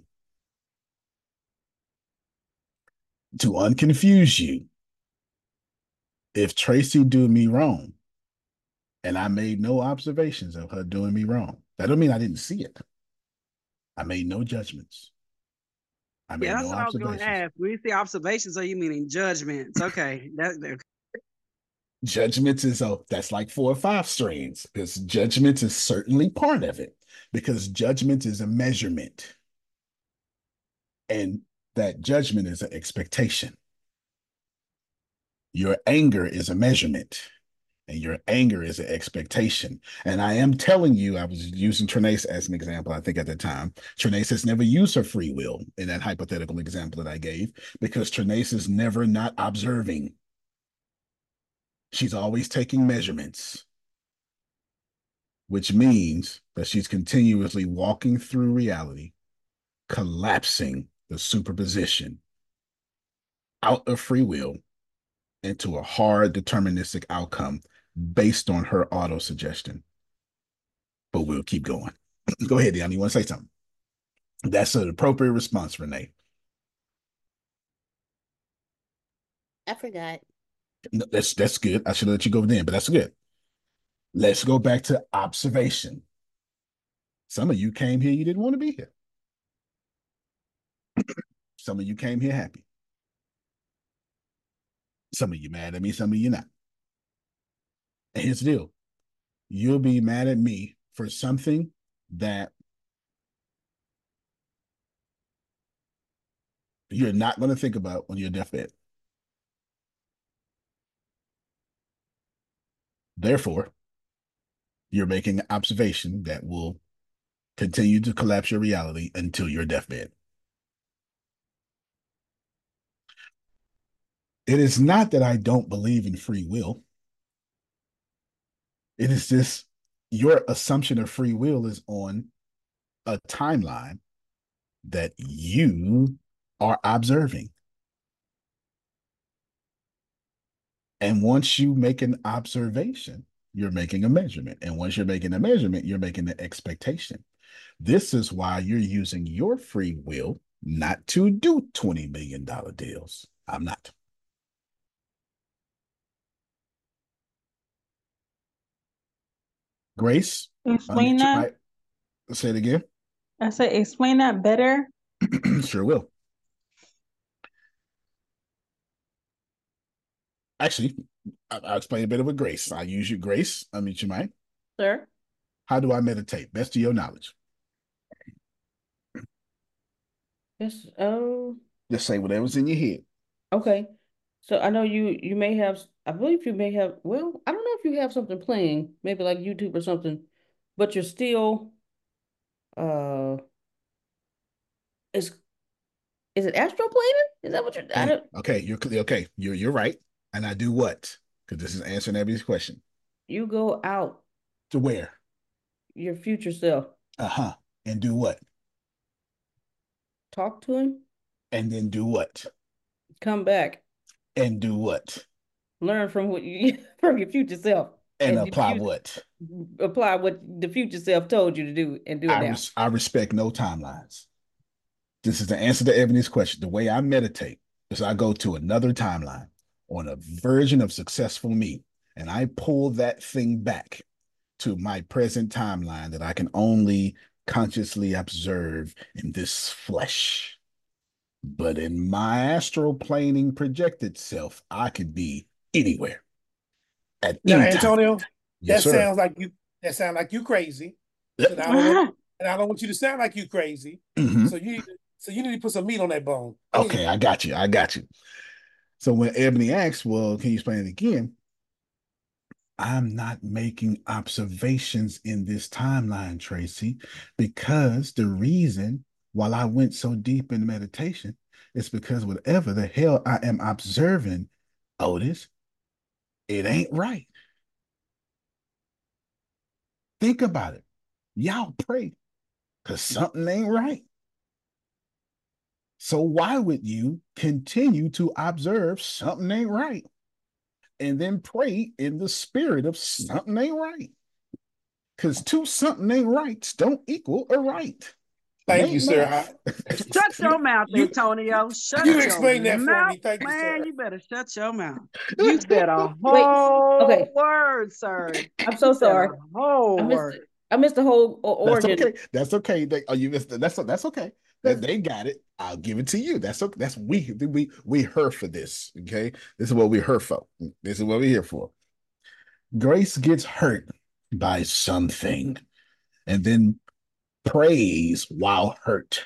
To unconfuse you, if Tracy do me wrong and I made no observations of her doing me wrong, that don't mean I didn't see it. I made no judgments. I made yeah, that's no what I was going to ask. When you say observations, are you meaning judgments? Okay. that, that... Judgments is oh, that's like four or five strands because judgments is certainly part of it because judgment is a measurement. And that judgment is an expectation. Your anger is a measurement. And your anger is an expectation. And I am telling you, I was using Trinace as an example, I think at the time. Trinace has never used her free will in that hypothetical example that I gave because Trinace is never not observing. She's always taking measurements, which means that she's continuously walking through reality, collapsing the superposition out of free will into a hard deterministic outcome based on her auto suggestion. But we'll keep going. Go ahead, Deanna. You want to say something? That's an appropriate response, Renee. I forgot. No, that's that's good. I should let you go then, but that's good. Let's go back to observation. Some of you came here, you didn't want to be here. Some of you came here happy. Some of you mad at me, some of you not. And here's the deal. You'll be mad at me for something that you're not going to think about on your deathbed. Therefore, you're making an observation that will continue to collapse your reality until your deathbed. It is not that I don't believe in free will. It is just your assumption of free will is on a timeline that you are observing. And once you make an observation, you're making a measurement. And once you're making a measurement, you're making an expectation. This is why you're using your free will not to do twenty million dollar deals. I'm not. Grace? Explain that. Might, say it again. I said, explain that better. Sure will. Actually, I'll explain a bit with Grace. I use you, Grace. I'll meet you, Mike. Sir? How do I meditate? Best of your knowledge. Yes. Oh. Just say whatever's in your head. Okay. So I know you you may have, I believe you may have, well, I don't know if you have something playing, maybe like YouTube or something, but you're still, uh, is is it astral planing? Is that what you're, I don't, Okay, you're okay. You're you're right. And I do what? Because this is answering everybody's question. you go out To where? your future self, Uh-huh. And do what? talk to him, And then do what? come back, And do what? learn from what you from your future self, And, and apply you, what? apply what the future self told you to do and do it I, now. res I respect no timelines. This is the answer to Ebony's question. The way I meditate is I go to another timeline on a version of successful me, and I pull that thing back to my present timeline that I can only consciously observe in this flesh. But in my astral planing projected self, I could be anywhere at Now, any time. Antonio, Yes, that sir. sounds like you. That sounds like you crazy. And I don't want, and I don't want you to sound like you crazy. Mhm. So you need to, so you need to put some meat on that bone. Okay, I got you. I got you. So when Ebony asks, well, can you explain it again? I'm not making observations in this timeline, Tracy, because the reason while I went so deep in meditation is because whatever the hell I am observing, Otis, it ain't right. Think about it. Y'all pray because something ain't right. So why would you continue to observe something ain't right and then pray in the spirit of something ain't right? Because two something ain't rights don't equal a right. Thank you, sir. I, Shut your mouth, Antonio. Shut you your explain that for mouth, me. Thank you, man. sir. You better shut your mouth. You said a Wait, whole okay. word, sir. I'm so You said sorry. a whole I missed word. it. I missed the whole o- That's origin. okay. That's okay. They, oh, you missed it. That's that's okay. That they got it. I'll give it to you. That's okay. That's we we we here for this. Okay. This is what we're here for. This is what we're here for. Grace gets hurt by something, and then prays while hurt,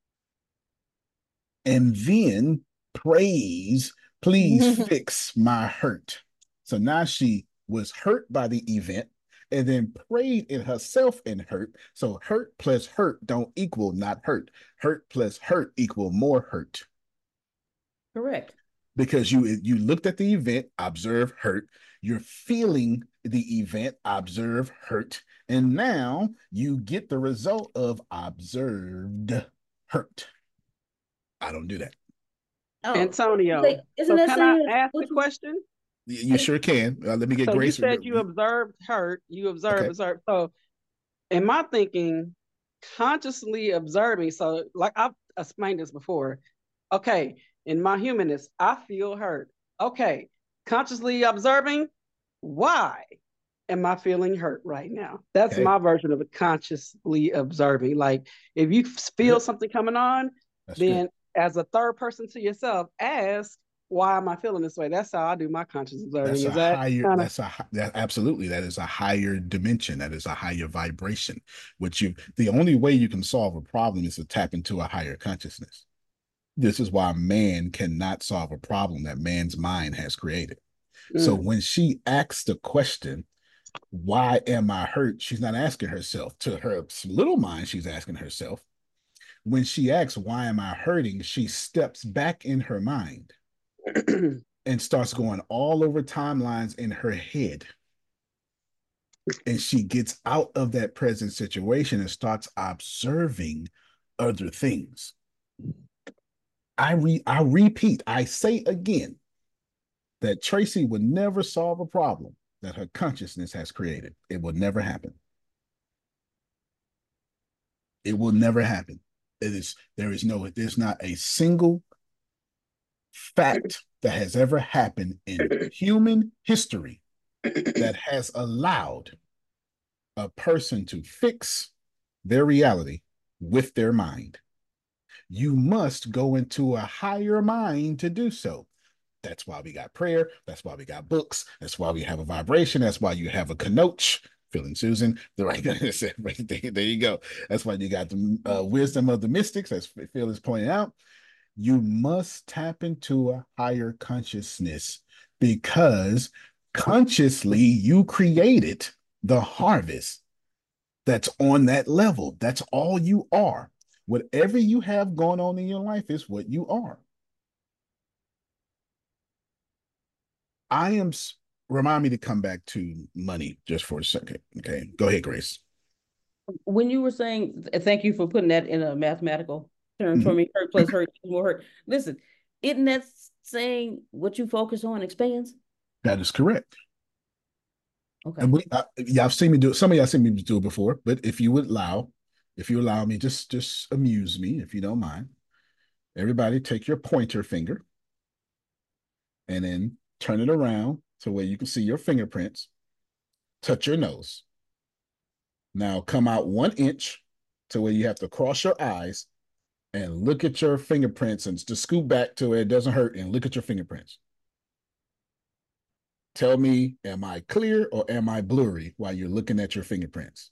and then prays, please fix my hurt. So now she was hurt by the event, and then prayed in herself and hurt. So hurt plus hurt don't equal not hurt. Hurt plus hurt equal more hurt. Correct. Because you you looked at the event, observe hurt. You're feeling the event, observe hurt. And now you get the result of observed hurt. I don't do that. Oh, Antonio, Like, isn't so that can I saying ask the what you- question? You sure can. Uh, let me get So Grace. you said you observed hurt, you observed, Okay. observed. So am I thinking consciously observing? So like I've explained this before. Okay, in my humanness, I feel hurt. Okay, consciously observing, why am I feeling hurt right now? That's Okay. my version of a consciously observing. Like if you feel something coming on, That's then good. as a third person to yourself, ask, why am I feeling this way? That's how I do my conscious observing. That's a Is that higher, kinda... that's a, hi- that absolutely, that is a higher dimension. That is a higher vibration, which you, the only way you can solve a problem is to tap into a higher consciousness. This is why man cannot solve a problem that man's mind has created. Mm. So when she asks the question, why am I hurt? She's not asking herself. To her little mind, she's asking herself. When she asks, why am I hurting? She steps back in her mind and starts going all over timelines in her head. And she gets out of that present situation and starts observing other things. I re I repeat, I say again that Tracy would never solve a problem that her consciousness has created. It will never happen. It will never happen. It is, there is no, there's not a single fact that has ever happened in human history that has allowed a person to fix their reality with their mind. You must go into a higher mind to do so. That's why we got prayer. That's why we got books. That's why we have a vibration. That's why you have a Knoach. Feeling Susan, the right, right there, there you go. That's why you got the uh, wisdom of the mystics, as Phil is pointing out. You must tap into a higher consciousness because consciously you created the harvest that's on that level. That's all you are. Whatever you have going on in your life is what you are. I am, remind me to come back to money just for a second. Okay, go ahead, Grace. When you were saying, thank you for putting that in a mathematical term for Mhm. me, hurt plus hurt equals more hurt. Listen, isn't that saying what you focus on expands? That is correct. Okay. And we, uh, yeah, I've seen me do it. Some of y'all seen me do it before, but if you would allow, if you allow me, just just amuse me, if you don't mind. Everybody, take your pointer finger and then turn it around to where you can see your fingerprints. Touch your nose. Now come out one inch to where you have to cross your eyes and look at your fingerprints and just scoot back to where it doesn't hurt and look at your fingerprints. Tell me, am I clear or am I blurry while you're looking at your fingerprints?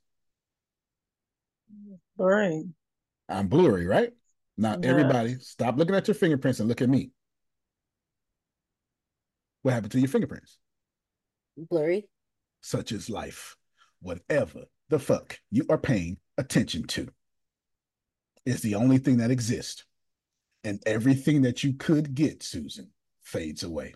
Right. I'm blurry, right? Now, Yeah. everybody, stop looking at your fingerprints and look at me. What happened to your fingerprints? Blurry. Such is life. Whatever the fuck you are paying attention to is the only thing that exists. And everything that you could get, Susan, fades away.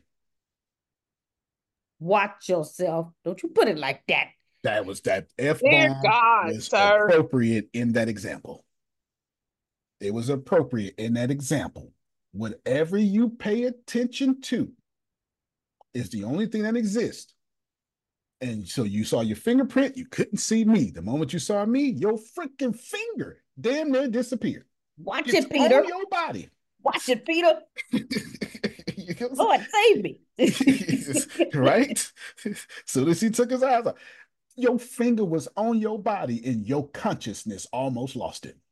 Watch yourself. Don't you put it like that. That was that F Dear bomb God, was sir. appropriate in that example. It was appropriate in that example. Whatever you pay attention to is the only thing that exists. And so you saw your fingerprint, you couldn't see me. The moment you saw me, your freaking finger damn near disappeared. Watch It's it, Peter. on your body. Watch it, Peter. You know what I'm Lord, save me. saying? Right? Soon as he took his eyes off, your finger was on your body and your consciousness almost lost it.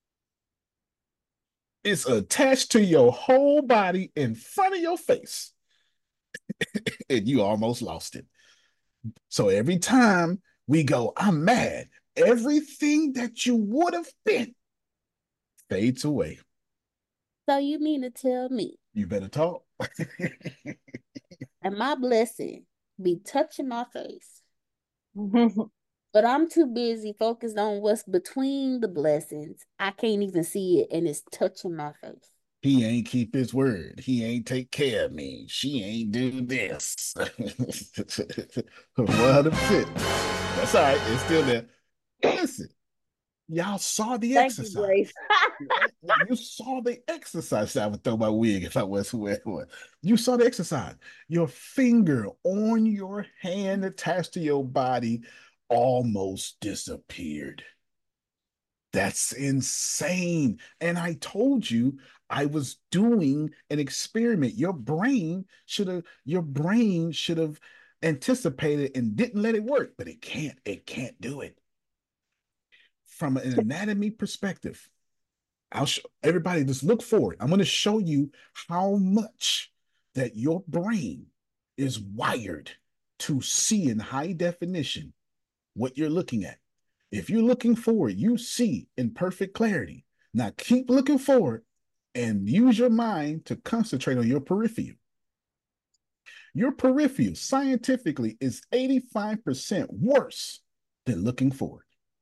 It's attached to your whole body in front of your face. And you almost lost it. So every time we go, I'm mad, everything that you would have been fades away. So you mean to tell me, You better talk. and my blessing be touching my face. But I'm too busy focused on what's between the blessings. I can't even see it, and it's touching my face. He ain't keep his word. He ain't take care of me. She ain't do this. one hundred percent. That's all right. It's still there. Listen, y'all saw the Thank exercise. you, Grace. you, you saw the exercise. I would throw my wig if I was who it was. You saw the exercise. Your finger on your hand attached to your body almost disappeared. That's insane. And I told you I was doing an experiment. Your brain should have, your brain should have anticipated and didn't let it work, but it can't, it can't do it. From an anatomy perspective, I'll show everybody, just look forward. I'm going to show you how much that your brain is wired to see in high definition what you're looking at. If you're looking forward, you see in perfect clarity. Now keep looking forward and use your mind to concentrate on your peripheral. Your peripheral scientifically is eighty-five percent worse than looking forward.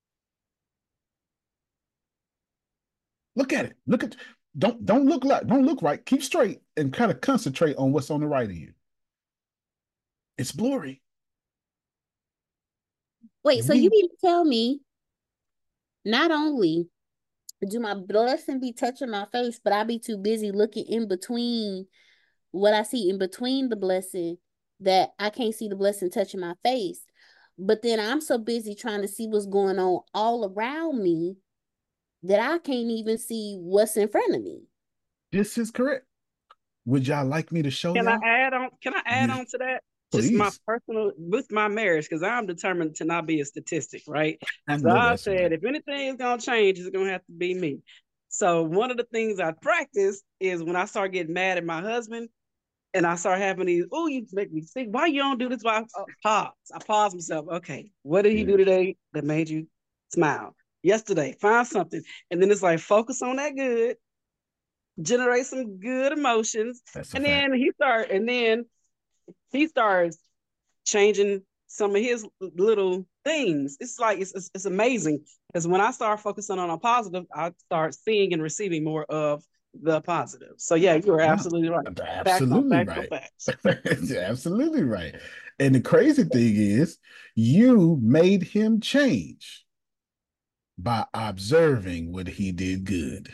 Look at it. Look at, don't, don't look like, don't look right. Keep straight and kind of concentrate on what's on the right of you. It's blurry. Wait, so you mean to tell me not only do my blessing be touching my face, but I be too busy looking in between what I see in between the blessing that I can't see the blessing touching my face. But then I'm so busy trying to see what's going on all around me that I can't even see what's in front of me. This is correct. Would y'all like me to show Can y'all? I add on? Can I add Yeah. on to that? Please. Just my personal with my marriage, because I'm determined to not be a statistic, right? I know God that's said, right. if anything is gonna change, it's gonna have to be me. So one of the things I practice is when I start getting mad at my husband, and I start having these, oh, you make me sick. Why you don't do this? Why? I pause. I pause myself. Okay, what did he Yeah. do today that made you smile? Yesterday, find something, and then it's like focus on that good, generate some good emotions, That's a and fact. then he start, and then he starts changing some of his little things. It's like it's it's, it's amazing because when I start focusing on a positive, I start seeing and receiving more of the positive. So yeah, you're Yeah, absolutely right. absolutely Facts on right. facts on facts. Absolutely right. And the crazy thing is, you made him change by observing what he did good.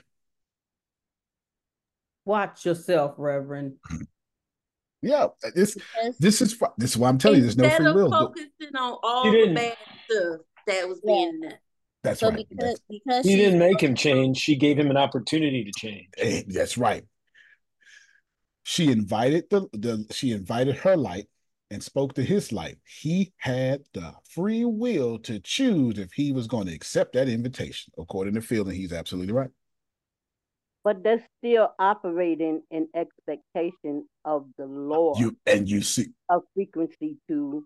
Watch yourself, Reverend. Yeah, this Because this is this is why I'm telling you, there's no Instead free of will. focusing on all He the didn't. bad stuff that was yeah, being done. That's so right. because That's because He she's didn't make him change. She gave him an opportunity to change. eh, that's right. She invited the, the she invited her light and spoke to his light. He had the free will to choose if he was going to accept that invitation. According to Fielding, he's absolutely right. But they're still operating in expectation of the Lord, You and you see of frequency to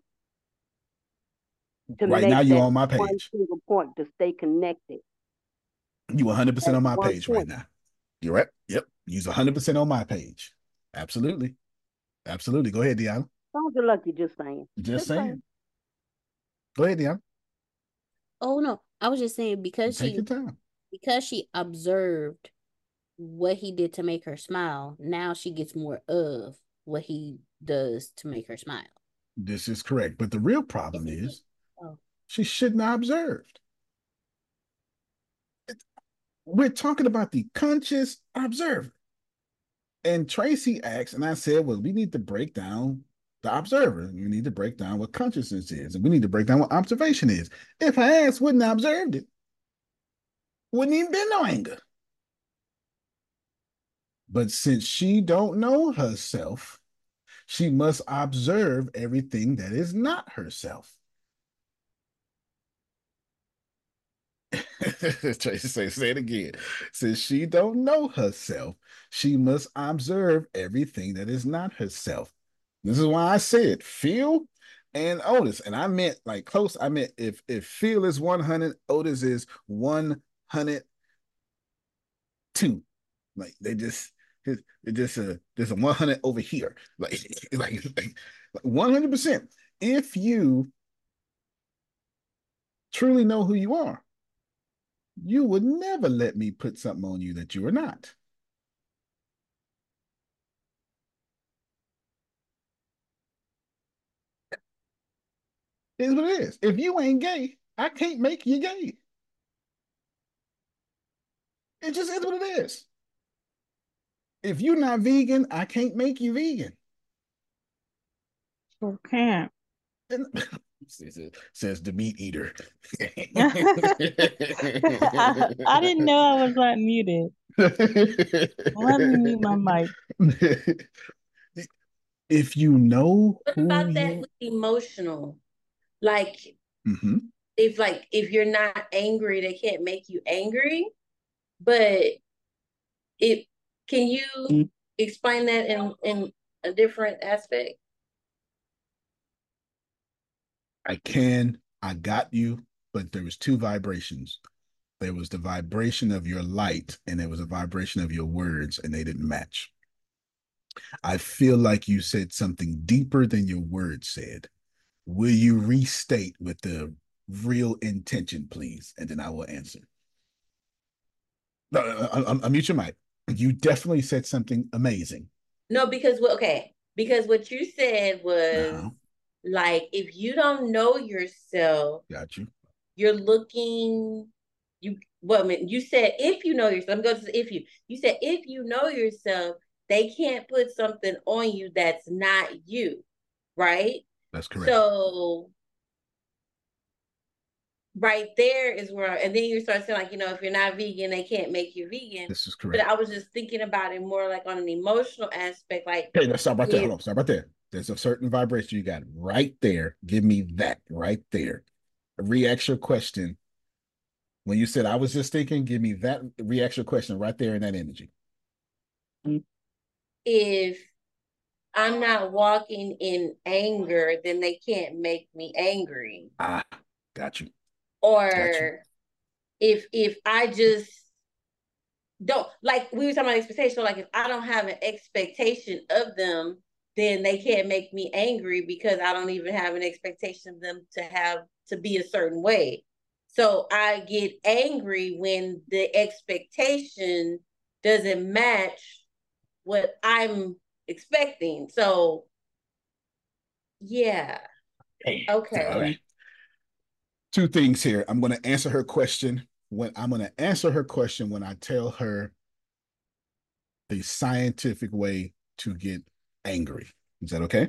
to right make now you're that on my one page. single point, to stay connected You one hundred percent as on my one page right point. now. You're right. Yep. You're one hundred percent on my page. Absolutely. Absolutely. Go ahead, Deanna. Don't you lucky? Just saying. Just Just saying. saying. Go ahead, Deanna. oh no, I was just saying because Take she your time. because she observed what he did to make her smile, now she gets more of what he does to make her smile. This is correct. But the real problem is Oh. she shouldn't have observed. We're talking about the conscious observer. And Tracy asked, and I said, well, we need to break down the observer. We need to break down what consciousness is, and we need to break down what observation is. If her ass wouldn't have observed it, wouldn't even been no anger. But since she don't know herself, she must observe everything that is not herself. Tracy say, say it again. Since she don't know herself, she must observe everything that is not herself. This is why I said Phil and Otis, and I meant like close. I meant if if Phil is one hundred, Otis is one hundred two. Like they just it just a there's a one hundred over here, like like like one hundred percent. If you truly know who you are, you would never let me put something on you that you are not. Is what it is. If you ain't gay, I can't make you gay. It just is what it is. If you're not vegan, I can't make you vegan. Sure can't. Says the meat eater. I didn't know I was unmuted. Let me mute my mic. If you know what who about that you... with emotional? Like, mm-hmm. if like if you're not angry, they can't make you angry. But it can you mm-hmm. explain that in in a different aspect? I can. I got you, but there was two vibrations. There was the vibration of your light, and there was a vibration of your words, and they didn't match. I feel like you said something deeper than your words said. Will you restate with the real intention, please? And then I will answer. No, I'll mute your mic. You definitely said something amazing. No, because, okay, because what you said was, uh-huh. like, if you don't know yourself, got you. You're looking, you, well, I mean, you said, if you know yourself, I'm going to say if you, you said, if you know yourself, they can't put something on you that's not you, right? That's correct. So right there is where, and then you start saying like, you know, if you're not vegan, they can't make you vegan. This is correct. But I was just thinking about it more like on an emotional aspect. Like, hey, let's stop right there. Hold on, stop right there. There's a certain vibration you got right there. Give me that right there. Re-ask your question. When you said I was just thinking, give me that re-ask your question right there in that energy. If I'm not walking in anger, then they can't make me angry. Ah, got you. Or got you. if if I just don't, like we were talking about expectation, so like if I don't have an expectation of them, then they can't make me angry because I don't even have an expectation of them to have to be a certain way. So I get angry when the expectation doesn't match what I'm expecting. So yeah. Hey, okay. All right. Two things here. I'm going to answer her question. When I'm going to answer her question when I tell her the scientific way to get angry. Is that okay?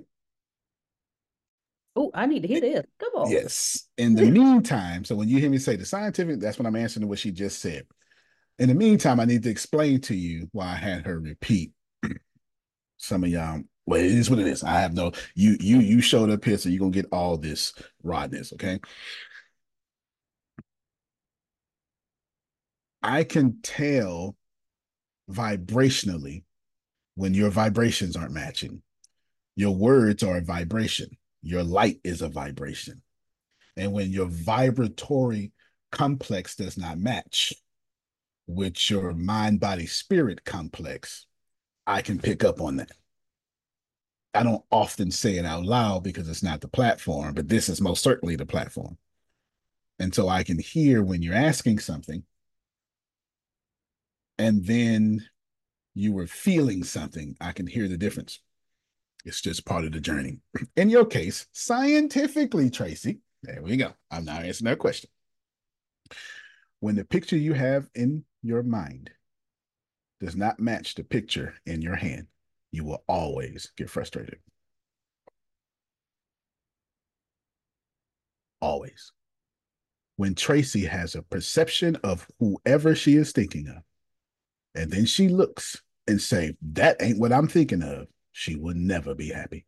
Oh, I need to hear this. Come on. Yes. In the meantime, so when you hear me say the scientific, that's when I'm answering what she just said. In the meantime, I need to explain to you why I had her repeat some of y'all. Well, it is what it is. I have no, you, you, you showed up here, so you're going to get all this rodness, okay? I can tell vibrationally when your vibrations aren't matching. Your words are a vibration. Your light is a vibration. And when your vibratory complex does not match with your mind, body, spirit complex, I can pick up on that. I don't often say it out loud because it's not the platform, but this is most certainly the platform. And so I can hear when you're asking something, and then you were feeling something. I can hear the difference. It's just part of the journey. In your case, scientifically, Tracy, there we go. I'm now answering that question. When the picture you have in your mind does not match the picture in your hand, you will always get frustrated. Always. When Tracy has a perception of whoever she is thinking of, and then she looks and say, that ain't what I'm thinking of, she will never be happy.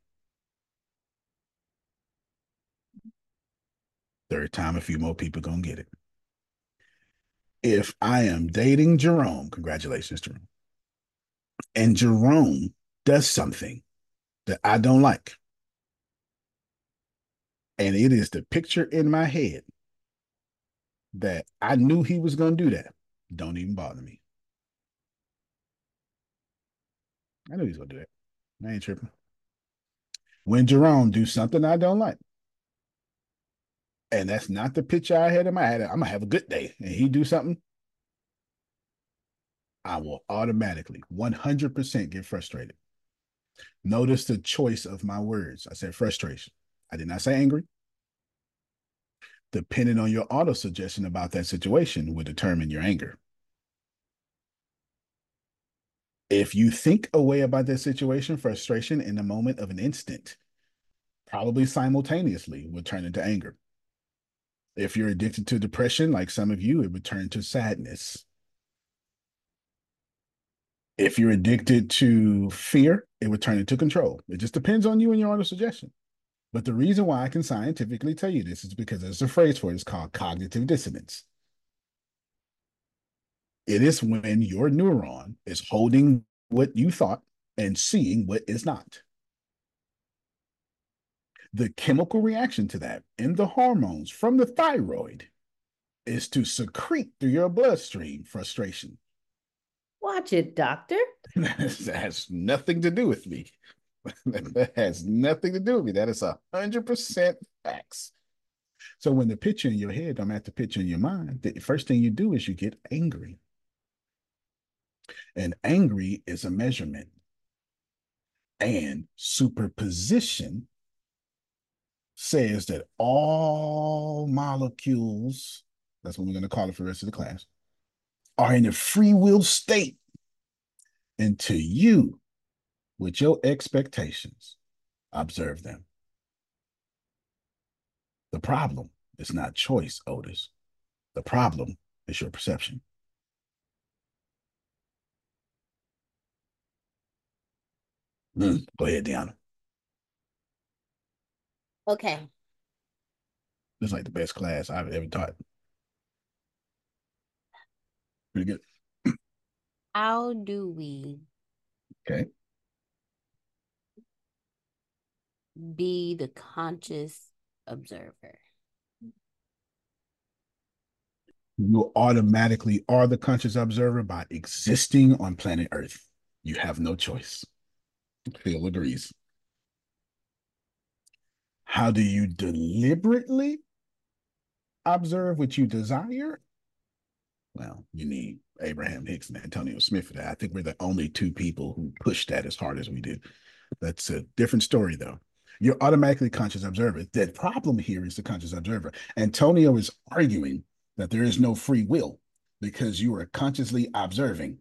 Third time, a few more people gonna get it. If I am dating Jerome, congratulations, Jerome, and Jerome does something that I don't like, and it is the picture in my head that I knew he was gonna do that, don't even bother me. I knew he was gonna do that. I ain't tripping. When Jerome do something I don't like, and that's not the picture I had in my head, I'm gonna have a good day, and he do something, I will automatically one hundred percent get frustrated. Notice the choice of my words. I said frustration. I did not say angry. Depending on your auto suggestion about that situation will determine your anger. If you think a way about that situation, frustration in the moment of an instant, probably simultaneously would turn into anger. If you're addicted to depression, like some of you, it would turn to sadness. If you're addicted to fear, it would turn into control. It just depends on you and your auto suggestion. But the reason why I can scientifically tell you this is because there's a phrase for it. It's called cognitive dissonance. It is when your neuron is holding what you thought and seeing what is not. The chemical reaction to that and the hormones from the thyroid is to secrete through your bloodstream frustration. Watch it, doctor. That has nothing to do with me. That has nothing to do with me. That is a hundred percent facts. So when the picture in your head don't match the picture in your mind, the first thing you do is you get angry. And angry is a measurement. And superposition says that all molecules, that's what we're going to call it for the rest of the class, are in a free will state until you, with your expectations, observe them. The problem is not choice, Otis. The problem is your perception. Mm, go ahead, Deanna. Okay. This is like the best class I've ever taught. Pretty good. How do we Okay. be the conscious observer? You automatically are the conscious observer by existing on planet Earth. You have no choice. Phil agrees. How do you deliberately observe what you desire? Well, you need Abraham Hicks and Antonio Smith for that. I think we're the only two people who push that as hard as we do. That's a different story, though. You're automatically conscious observer. The problem here is the conscious observer. Antonio is arguing that there is no free will because you are consciously observing.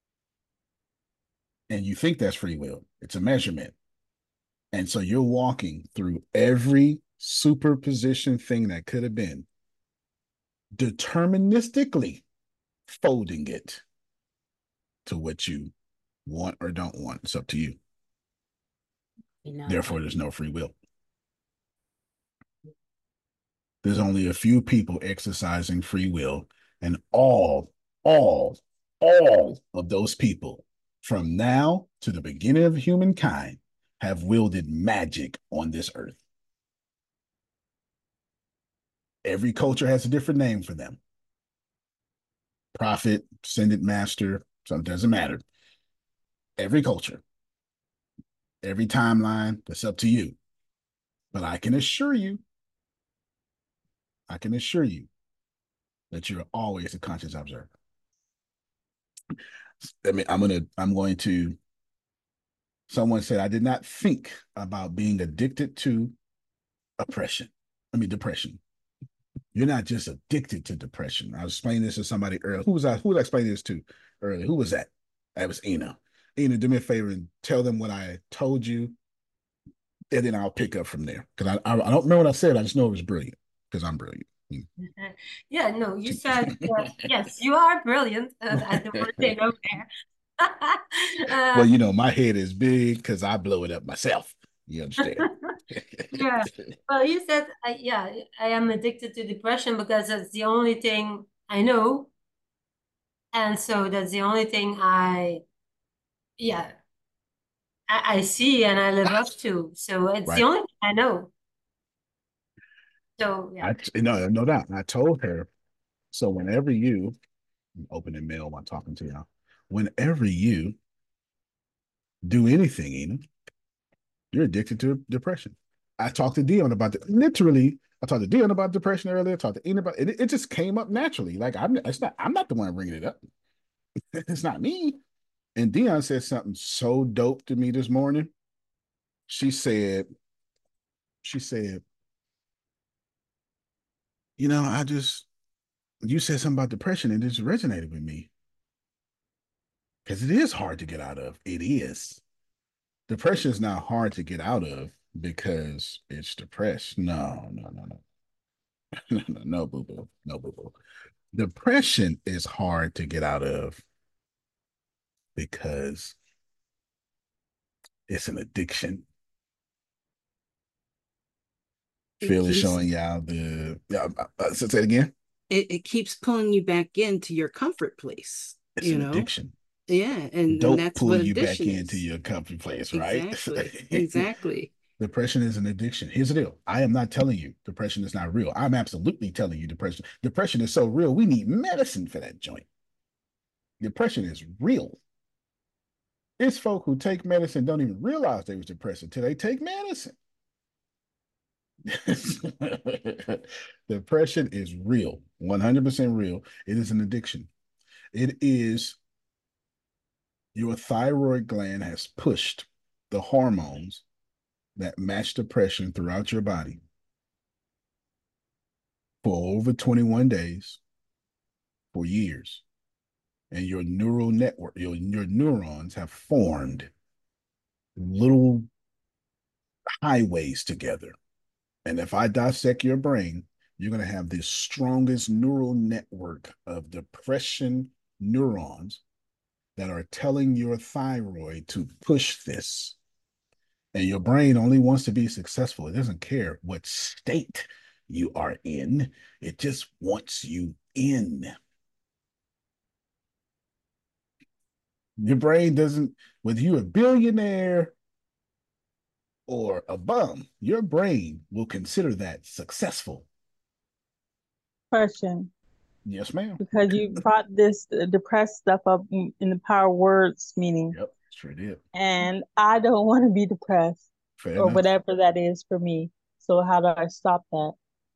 And you think that's free will. It's a measurement. And so you're walking through every superposition thing that could have been, deterministically folding it to what you want or don't want. It's up to you. You know, Therefore, there's no free will. There's only a few people exercising free will, and all, all, all of those people from now to the beginning of humankind have wielded magic on this earth. Every culture has a different name for them. Prophet, ascended master, so it doesn't matter. Every culture, every timeline, that's up to you. But I can assure you, I can assure you that you're always a conscious observer. I mean, I'm gonna, I'm going to, someone said, I did not think about being addicted to oppression. I mean, depression. You're not just addicted to depression. I was explaining this to somebody earlier. Who was I? Who was I explaining this to earlier? Who was that? That was Ina. Ina, do me a favor and tell them what I told you, and then I'll pick up from there. Because I, I, I don't remember what I said. I just know it was brilliant because I'm brilliant. Yeah, no, you said, uh, yes, you are brilliant. Uh, at the word they know there. uh, Well, you know, my head is big because I blow it up myself. You understand? yeah. Well, you said, uh, yeah, I am addicted to depression because that's the only thing I know. And so that's the only thing I, yeah, I, I see and I live up to. So it's Right. the only thing I know. So, yeah. I, no, no doubt. I told her, so whenever you, I'm opening mail while talking to y'all, whenever you do anything, Ina, you're addicted to depression. I talked to Dion about it. Literally, I talked to Dion about depression earlier. I talked to Ian about it. It just came up naturally. Like I'm, it's not. I'm not the one bringing it up. It's not me. And Dion said something so dope to me this morning. She said, she said, you know, I just, you said something about depression and it just resonated with me. Because it is hard to get out of. It is. Depression is not hard to get out of because it's depressed. No, no, no, no. no, no, no, boo boo. No, boo boo. Depression is hard to get out of because it's an addiction. It Phil is keeps- showing y'all the. Yeah, uh, uh, say it again. It, it keeps pulling you back into your comfort place. It's you an know? addiction. Yeah, and, Don't and that's pull what you back addiction into is. your comfort place, right? Exactly. Exactly. Depression is an addiction. Here's the deal. I am not telling you depression is not real. I'm absolutely telling you depression. Depression is so real. We need medicine for that joint. Depression is real. It's folk who take medicine don't even realize they was depressed until they take medicine. Depression is real, one hundred percent real. It is an addiction. It is your thyroid gland has pushed the hormones that match depression throughout your body for over twenty-one days, for years. And your neural network, your, your neurons have formed little highways together. And if I dissect your brain, you're going to have the strongest neural network of depression neurons that are telling your thyroid to push this. And your brain only wants to be successful. It doesn't care what state you are in. It just wants you in. Your brain doesn't, whether you're a billionaire or a bum, your brain will consider that successful. Question. Yes, ma'am. Because you brought this uh, depressed stuff up in, in the power words meaning. Yep, sure did. And I don't want to be depressed Fair or enough. whatever that is for me. So how do I stop that?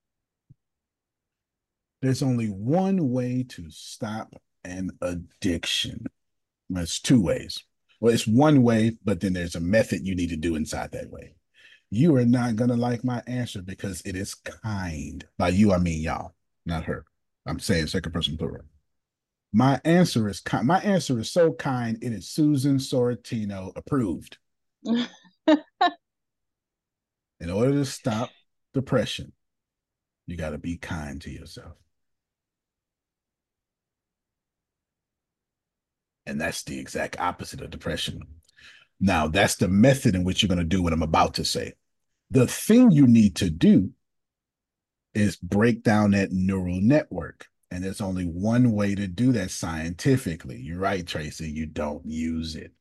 There's only one way to stop an addiction. There's two ways. Well, it's one way, but then there's a method you need to do inside that way. You are not going to like my answer because it is kind. By you, I mean y'all, not her. I'm saying second person plural. My answer is kind. My answer is so kind, it is Susan Sorrentino approved. In order to stop depression, you got to be kind to yourself. And that's the exact opposite of depression. Now, that's the method in which you're going to do what I'm about to say. The thing you need to do is break down that neural network. And there's only one way to do that scientifically. You're right, Tracy. You don't use it.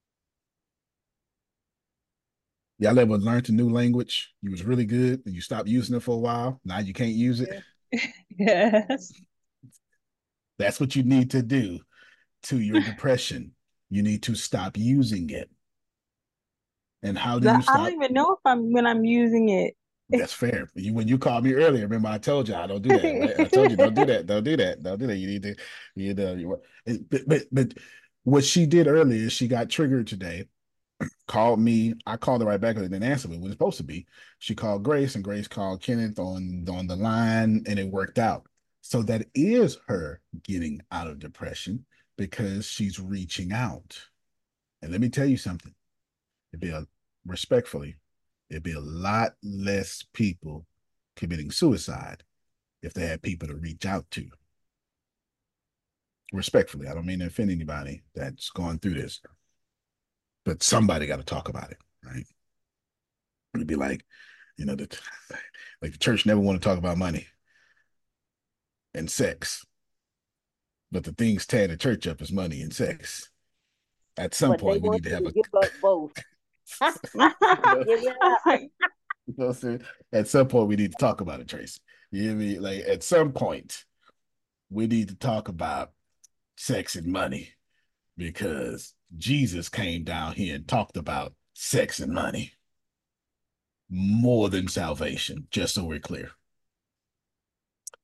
Y'all ever learned a new language? You was really good and you stopped using it for a while. Now you can't use it. Yes. That's what you need to do to your depression. You need to stop using it. And how do The- you I stop? don't even know if I'm when I'm using it. That's fair. You, when you called me earlier, remember I told you I don't do that. Right? I told you don't do that. Don't do that. Don't do that. You need to, you know, you, but, but but what she did earlier is she got triggered today. Called me. I called her right back and didn't answer me. It was supposed to be. She called Grace and Grace called Kenneth on on the line, and it worked out. So that is her getting out of depression because she's reaching out. And let me tell you something. It'd be a respectfully. It'd be a lot less people committing suicide if they had people to reach out to. Respectfully, I don't mean to offend anybody that's going through this, but somebody got to talk about it, right? It'd be like, you know, the, like the church never want to talk about money and sex, but the things tear the church up is money and sex. At some But they point, we want need to you have to a. give up both. Give it up. You know what I'm saying? At some point, we need to talk about it, Tracy. You hear me? Like, at some point, we need to talk about sex and money because Jesus came down here and talked about sex and money more than salvation, just so we're clear.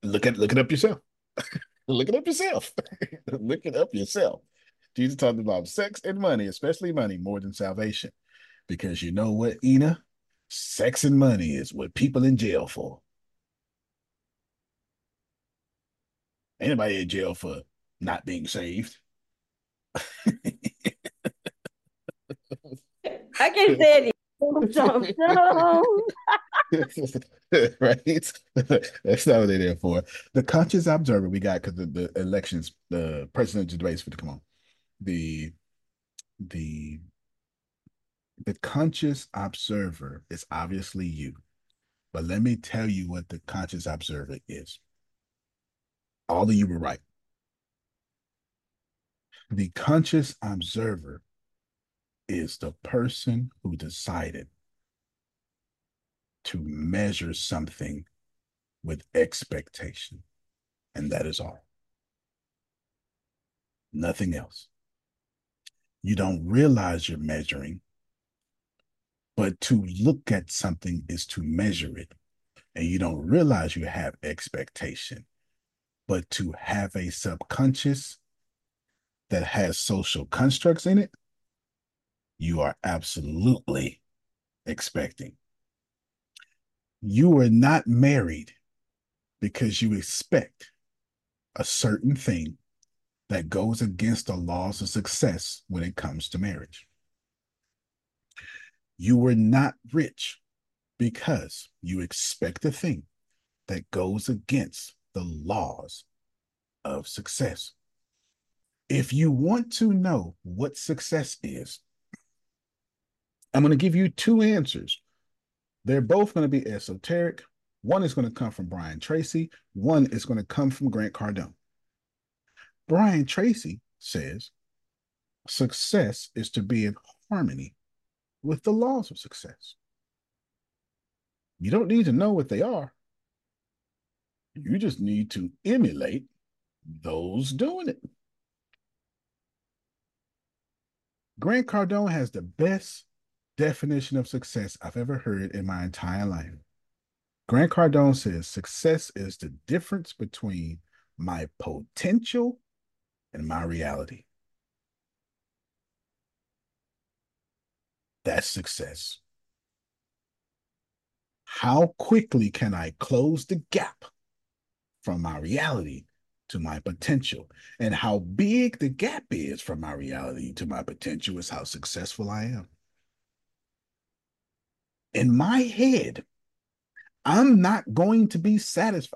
Look at look it up yourself. Look it up yourself. Look it up yourself. Jesus talked about sex and money, especially money, more than salvation. Because you know what, Ina? Sex and money is what people in jail for. Anybody in jail for not being saved? I can't say it. Right? That's not what they're there for. The conscious observer we got because the, the elections, the presidential debates for to come on. The the the conscious observer is obviously you. But let me tell you what the conscious observer is. All of you were right. The conscious observer is the person who decided to measure something with expectation. And that is all. Nothing else. You don't realize you're measuring, but to look at something is to measure it. And you don't realize you have expectation, but to have a subconscious that has social constructs in it, you are absolutely expecting. You are not married because you expect a certain thing that goes against the laws of success when it comes to marriage. You were not rich because you expect a thing that goes against the laws of success. If you want to know what success is, I'm going to give you two answers. They're both going to be esoteric. One is going to come from Brian Tracy. One is going to come from Grant Cardone. Brian Tracy says success is to be in harmony with the laws of success. You don't need to know what they are. You just need to emulate those doing it. Grant Cardone has the best definition of success I've ever heard in my entire life. Grant Cardone says success is the difference between my potential and my reality. That's success. How quickly can I close the gap from my reality to my potential? And how big the gap is from my reality to my potential is how successful I am. In my head, I'm not going to be satisfied.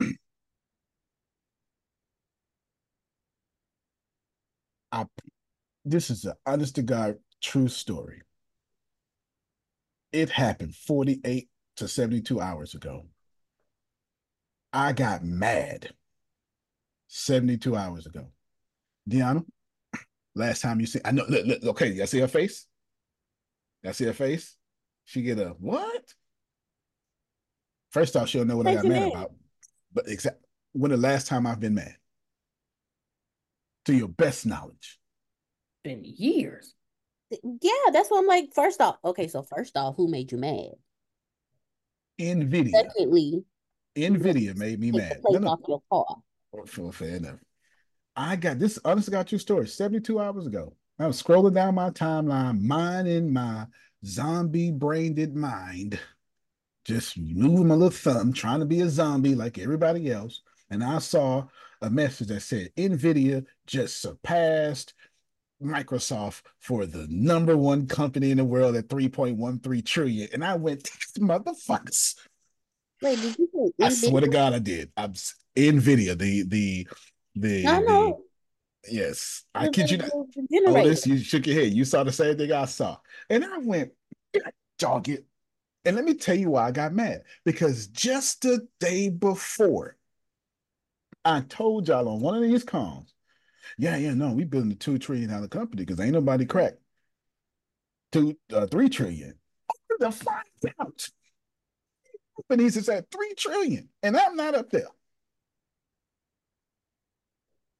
I, this is an honest to God true story. It happened forty-eight to seventy-two hours ago. I got mad seventy-two hours ago. Deanna, last time you see, I know, look, look, okay, y'all see her face? Y'all see her face? She get a what? First off, she'll know what I got mad about. But exact when the last time I've been mad? To your best knowledge. Been years. Yeah, that's what I'm like. First off, okay, so first off, who made you mad? NVIDIA. Secondly, NVIDIA made me mad. No, no. Off your car. Oh, fair enough. I got this, honestly got your story seventy-two hours ago. I was scrolling down my timeline, minding my zombie-brained mind, just moving my little thumb, trying to be a zombie like everybody else. And I saw a message that said NVIDIA just surpassed Microsoft for the number one company in the world at three point one three trillion. And I went, motherfuckers. Wait, did you say I swear to God, I did. I'm NVIDIA, the the the, I know. the yes. I kid you not. Oh, this, you shook your head. You saw the same thing I saw. And I went, dog it. And let me tell you why I got mad. Because just the day before, I told y'all on one of these calls, yeah, yeah, no, we building a two trillion dollar company because ain't nobody cracked two, uh, three trillion. The find out companies is at three trillion, and I'm not up there.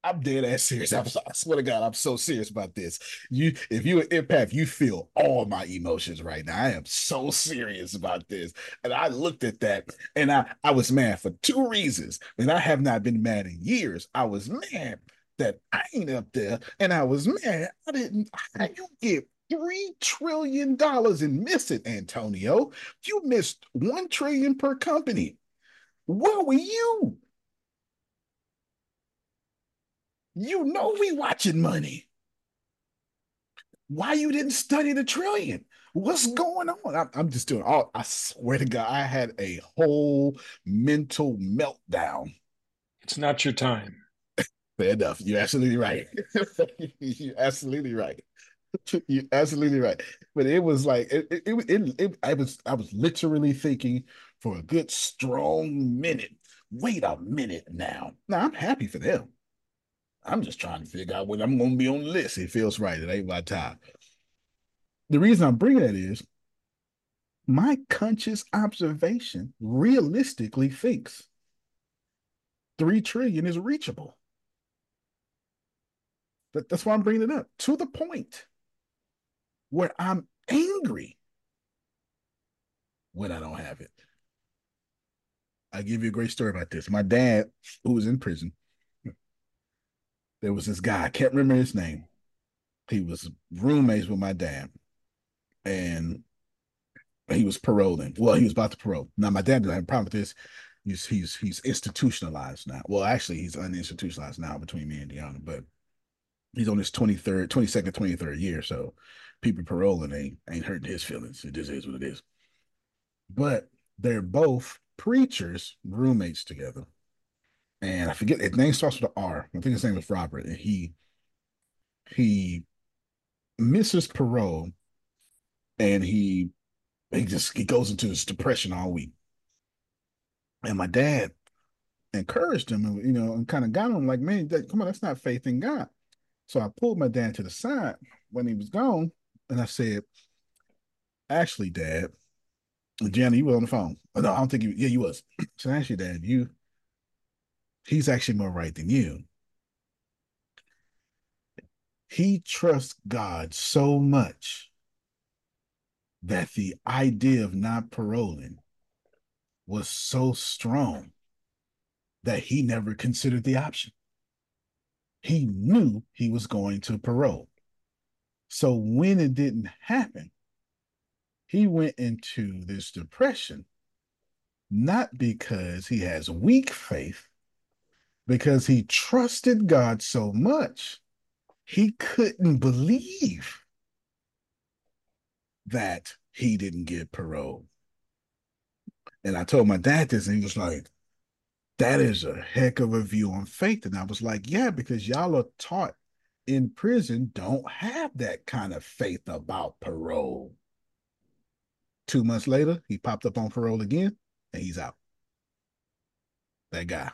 I'm dead ass serious. I'm, I swear to God, I'm so serious about this. You, if you're an empath, you feel all my emotions right now. I am so serious about this. And I looked at that and I, I was mad for two reasons. And I have not been mad in years. I was mad that I ain't up there. And I was mad I didn't, how you get three trillion dollars and miss it, Antonio? You missed one trillion per company. Where were you? You know we watching money. Why you didn't study the trillion? What's going on? I'm, I'm just doing all, I swear to God, I had a whole mental meltdown. It's not your time. Fair enough. You're absolutely right. You're absolutely right. You're absolutely right. But it was like it, it, it, it, it I was I was literally thinking for a good strong minute. Wait a minute now. Now I'm happy for them. I'm just trying to figure out when I'm going to be on the list. It feels right. It ain't my time. The reason I'm bringing that is my conscious observation realistically thinks three trillion is reachable. That, that's why I'm bringing it up, to the point where I'm angry when I don't have it. I'll give you a great story about this. My dad, who was in prison, there was this guy, I can't remember his name. He was roommates with my dad, and he was paroling. Well, he was about to parole. Now, my dad doesn't have a problem with this. He's he's he's institutionalized now. Well, actually, he's uninstitutionalized now between me and Deanna, but he's on his twenty-third, twenty-second, twenty-third year. So people paroling ain't ain't hurting his feelings. It just is what it is. But they're both preachers, roommates together. And I forget, his name starts with an R. I think his name is Robert. And he he misses parole, and he he just he goes into this depression all week. And my dad encouraged him, and you know, and kind of got him like, man, that, come on, that's not faith in God. So I pulled my dad to the side when he was gone, and I said, actually, Dad, Jenny, you were on the phone. Oh, no, I don't think you, yeah, you was. So actually, Dad, you, he's actually more right than you. He trusts God so much that the idea of not paroling was so strong that he never considered the option. He knew he was going to parole. So when it didn't happen, he went into this depression, not because he has weak faith, because he trusted God so much, he couldn't believe that he didn't get parole. And I told my dad this, and he was like, that is a heck of a view on faith. And I was like, yeah, because y'all are taught in prison, don't have that kind of faith about parole. Two months later, he popped up on parole again, and he's out. That guy.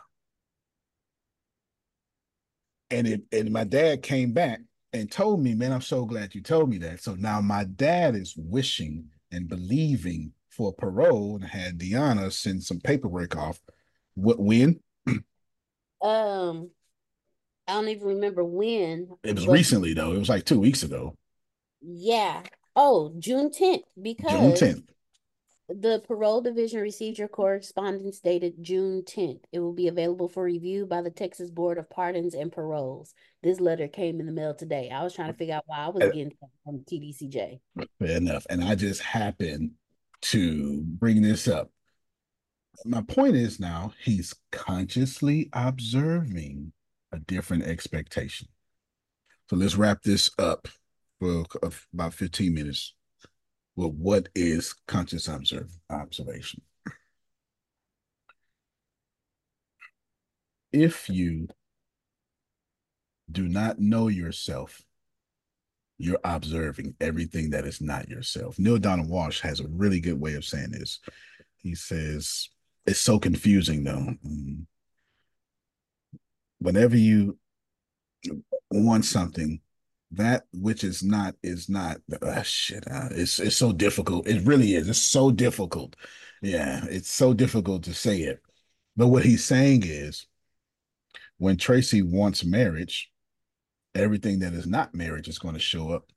And it, and my dad came back and told me, man, I'm so glad you told me that. So now my dad is wishing and believing for parole, and had Deanna send some paperwork off. What, when? Um, I don't even remember when. It was recently, though. It was like two weeks ago. Yeah. Oh, June tenth, because June tenth. The parole division received your correspondence dated June tenth. It will be available for review by the Texas Board of Pardons and Paroles. This letter came in the mail today. I was trying to figure out why I was getting from T D C J. Fair enough. And I just happened to bring this up. My point is now he's consciously observing a different expectation. So let's wrap this up for about fifteen minutes. Well, what is conscious observe, observation? If you do not know yourself, you're observing everything that is not yourself. Neil Donald Walsh has a really good way of saying this. He says, it's so confusing though. Whenever you want something, that which is not is not uh, shit. Uh, it's it's so difficult. It really is. It's so difficult. Yeah, it's so difficult to say it. But what he's saying is, When Tracy wants marriage, everything that is not marriage is going to show up.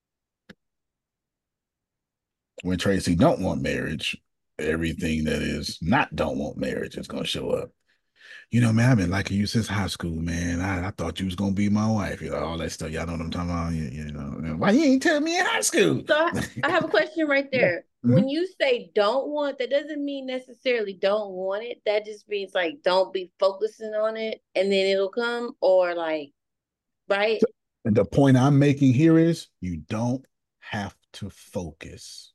When Tracy don't want marriage, everything that is not don't want marriage is going to show up. You know, man, I've been liking you since high school, man. I, I thought you was going to be my wife. You know, all that stuff. Y'all know what I'm talking about? You, you know, why you ain't tell me in high school? So I, I have a question right there. Mm-hmm. When you say don't want, that doesn't mean necessarily don't want it. That just means like don't be focusing on it and then it'll come, or like, right? And the point I'm making here is you don't have to focus.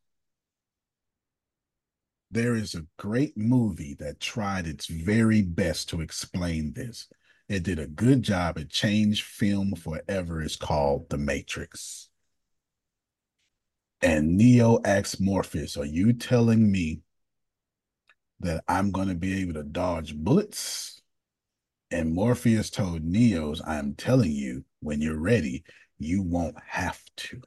There is a great movie that tried its very best to explain this. It did a good job. It changed film forever. It's called The Matrix. And Neo asks Morpheus, are you telling me that I'm going to be able to dodge bullets? And Morpheus told Neo's, I'm telling you, when you're ready, you won't have to.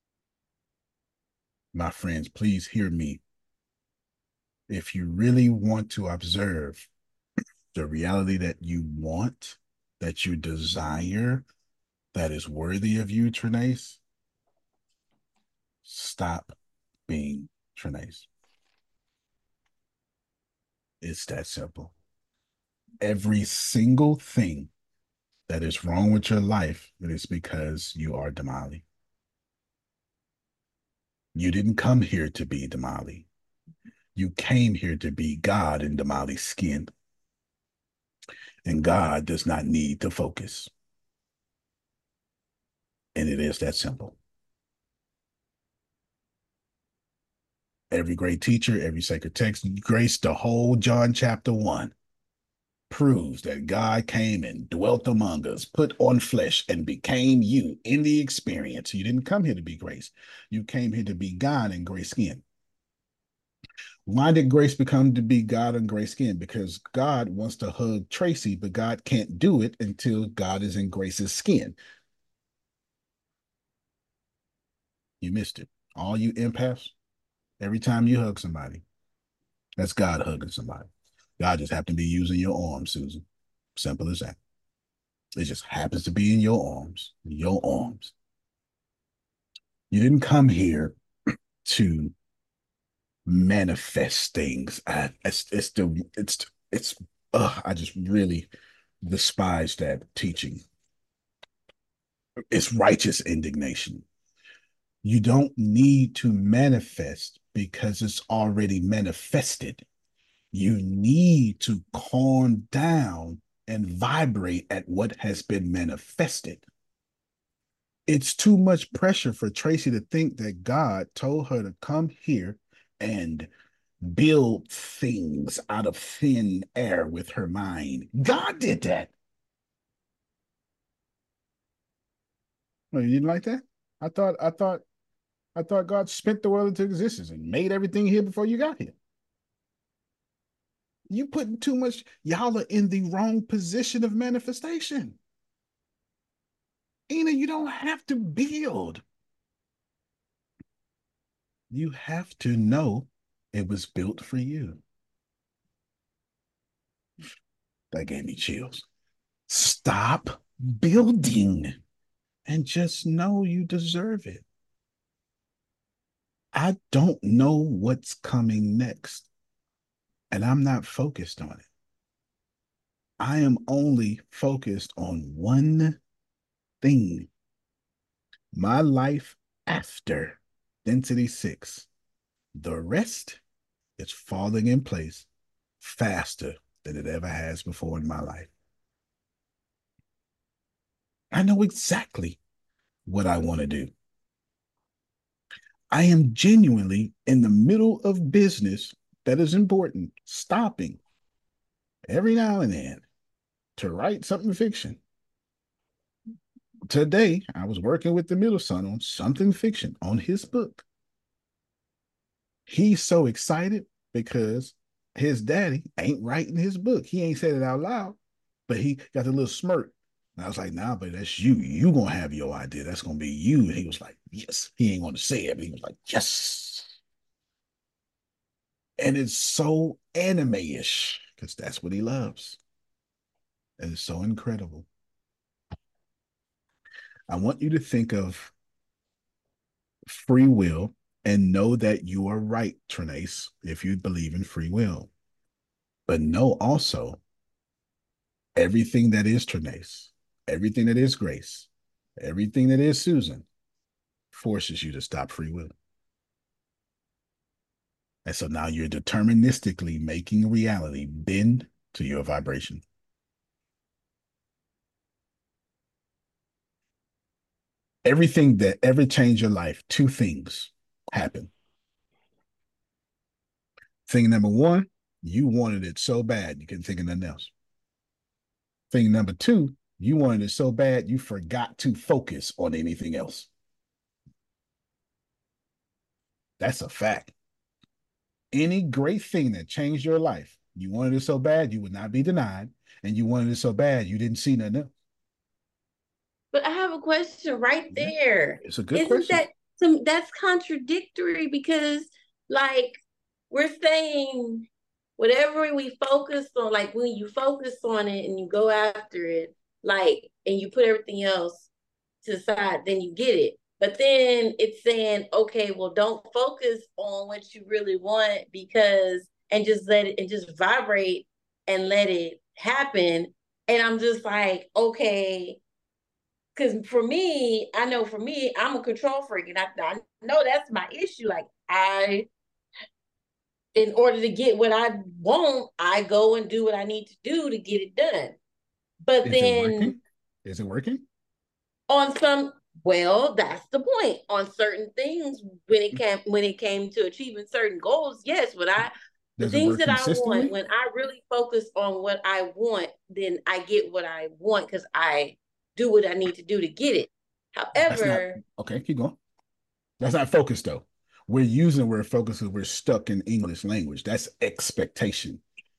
My friends, please hear me. If you really want to observe the reality that you want, that you desire, that is worthy of you, Trinace, stop being Trinace. It's that simple. Every single thing that is wrong with your life, it is because you are Damali. You didn't come here to be Damali. You came here to be God in Damali's skin. And God does not need to focus. And it is that simple. Every great teacher, every sacred text, grace, the whole John chapter one proves that God came and dwelt among us, put on flesh, and became you in the experience. You didn't come here to be grace. You came here to be God in gray skin. Why did Grace become to be God in gray skin? Because God wants to hug Tracy, but God can't do it until God is in Grace's skin. You missed it. All you empaths, every time you hug somebody, that's God hugging somebody. God just happened to be using your arms, Susan. Simple as that. It just happens to be in your arms, your arms. You didn't come here to manifest things. I, it's it's the it's it's uh, I just really despise that teaching. It's righteous indignation. You don't need to manifest because it's already manifested. You need to calm down and vibrate at what has been manifested. It's too much pressure for Tracy to think that God told her to come here and build things out of thin air with her mind. God did that. Oh, you didn't like that? I thought, I thought, I thought God spent the world into existence and made everything here before you got here. You putting too much, y'all are in the wrong position of manifestation. Ina, you don't have to build. You have to know it was built for you. That gave me chills. Stop building and just know you deserve it. I don't know what's coming next, and I'm not focused on it. I am only focused on one thing. My life after density six. The rest is falling in place faster than it ever has before in my life. I know exactly what I want to do. I am genuinely in the middle of business that is important, stopping every now and then to write something fiction. Today, I was working with the middle son on something fiction on his book. He's so excited because his daddy ain't writing his book. He ain't said it out loud, but he got a little smirk. And I was like, nah, but that's you. You gonna have your idea. That's gonna be you. And he was like, yes. He ain't gonna say it, but he was like, yes. And it's so anime-ish because that's what he loves. And it's so incredible. I want you to think of free will and know that you are right, Trinace, if you believe in free will. But know also everything that is Trinace, everything that is Grace, everything that is Susan forces you to stop free will. And so now you're deterministically making reality bend to your vibration. Everything that ever changed your life, two things happen. Thing number one, you wanted it so bad you couldn't think of nothing else. Thing number two, you wanted it so bad you forgot to focus on anything else. That's a fact. Any great thing that changed your life, you wanted it so bad you would not be denied, and you wanted it so bad you didn't see nothing else. But I have a question right there. It's a good Isn't question. that some that's contradictory because like we're saying whatever we focus on, like when you focus on it and you go after it, like and you put everything else to the side, then you get it. But then it's saying, okay, well, don't focus on what you really want because and just let it and just vibrate and let it happen. And I'm just like, okay. Because for me, I know for me, I'm a control freak. And I, I know that's my issue. Like, I, in order to get what I want, I go and do what I need to do to get it done. But Is then. it working? Is it working? On some, well, that's the point. On certain things, when it came when it came to achieving certain goals, yes, when I the Does it things work that I consistently? want, when I really focus on what I want, then I get what I want because I do what I need to do to get it. That's not, However, okay, keep going. That's not focus though. We're using the word focus because we're stuck in English language. That's expectation.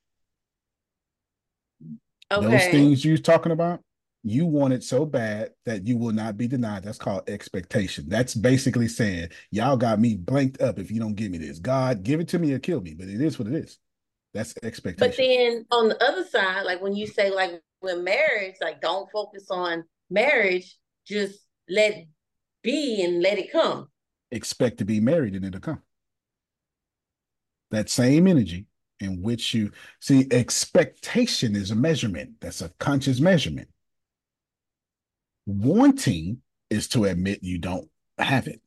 Those okay, things you're talking about, you want it so bad that you will not be denied. That's called expectation. That's basically saying, y'all got me blanked up if you don't give me this. God, give it to me or kill me. But it is what it is. That's but expectation. then on the other side, like when you say like with marriage, like don't focus on marriage, just let it be and let it come. Expect to be married and it'll come. That same energy in which you see, expectation is a measurement. That's a conscious measurement. Wanting is to admit you don't have it.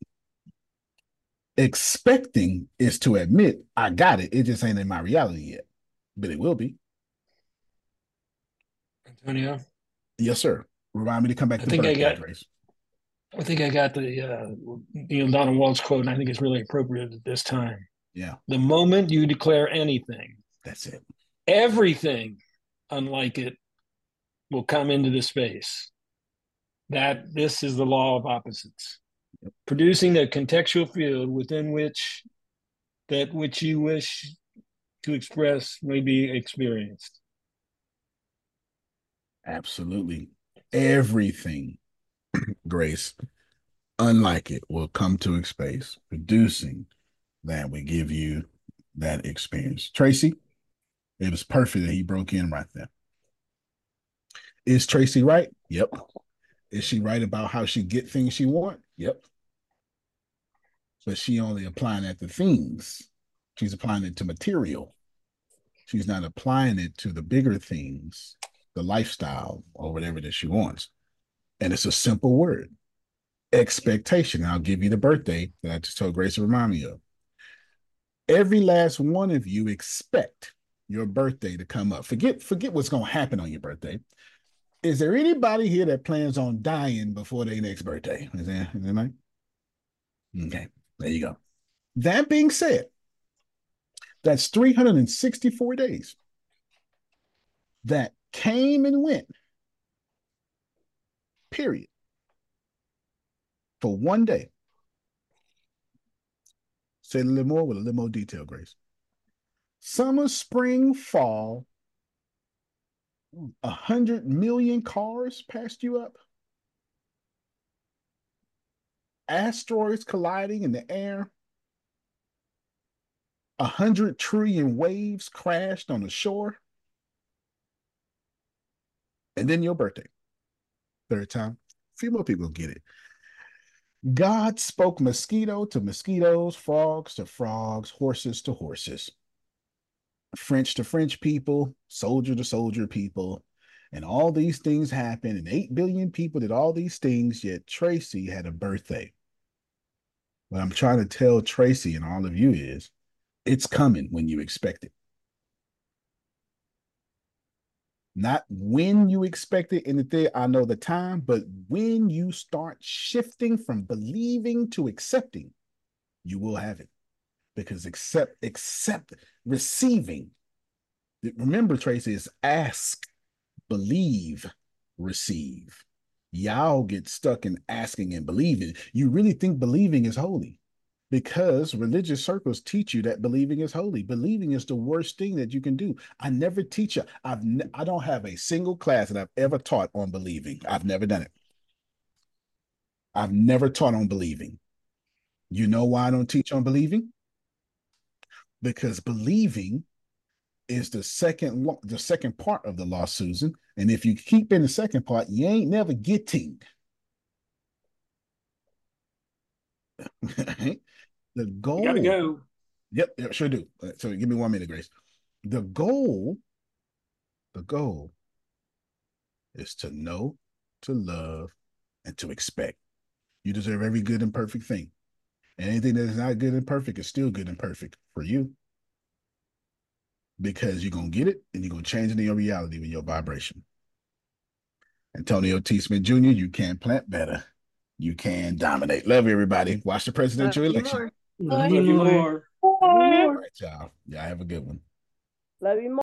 Expecting is to admit I got it. It just ain't in my reality yet, but it will be. Antonio? Yes, sir. Remind me to come back I to think birthday, I got, Grace. I think I got the uh, Neil Donald Walsh quote, and I think it's really appropriate at this time. Yeah. The moment you declare anything, that's it. Everything unlike it will come into the space. That this is the law of opposites. Yep. Producing the contextual field within which that which you wish to express may be experienced. Absolutely. Everything, Grace, unlike it, will come to a space, producing that we give you that experience. Tracy, it was perfect that he broke in right there. Is Tracy right? Yep. Is she right about how she get things she want? Yep. But she only applying that to things. She's applying it to material. She's not applying it to the bigger things, the lifestyle or whatever that she wants. And it's a simple word, expectation. I'll give you the birthday that I just told Grace to remind me of. Every last one of you expect your birthday to come up. Forget, forget what's going to happen on your birthday. Is there anybody here that plans on dying before their next birthday? Is there, is there anybody? Okay, there you go. That being said, that's three hundred sixty-four days that came and went, period, for one day. Say it a little more with a little more detail, Grace. Summer, spring, fall, a hundred million cars passed you up. Asteroids colliding in the air. A hundred trillion waves crashed on the shore. And then your birthday. Third time, a few more people get it. God spoke mosquito to mosquitoes, frogs to frogs, horses to horses, French to French people, soldier to soldier people. And all these things happen, and eight billion people did all these things, yet Tracy had a birthday. What I'm trying to tell Tracy and all of you is, it's coming when you expect it. Not when you expect it in the thing, I know the time, but when you start shifting from believing to accepting, you will have it. Because accept, accept, receiving. Remember, Tracy, is ask, believe, receive. Y'all get stuck in asking and believing. You really think believing is holy, because religious circles teach you that believing is holy. Believing is the worst thing that you can do. I never teach you. I've ne- I don't have a single class that I've ever taught on believing. I've never done it. I've never taught on believing. You know why I don't teach on believing? Because believing is the second the second part of the law, Susan. And if you keep in the second part, you ain't never getting. The goal. You gotta go. Yep, yep, sure do. So give me one minute, Grace. The goal, the goal is to know, to love, and to expect. You deserve every good and perfect thing. And anything that is not good and perfect is still good and perfect for you. Because you're going to get it and you're going to change into your reality with your vibration. Antonio T. Smith Junior, you can plant better. You can dominate. Love you, everybody. Watch the presidential Love you election. more. Love you more. All right, y'all. Y'all have a good one. Love you more.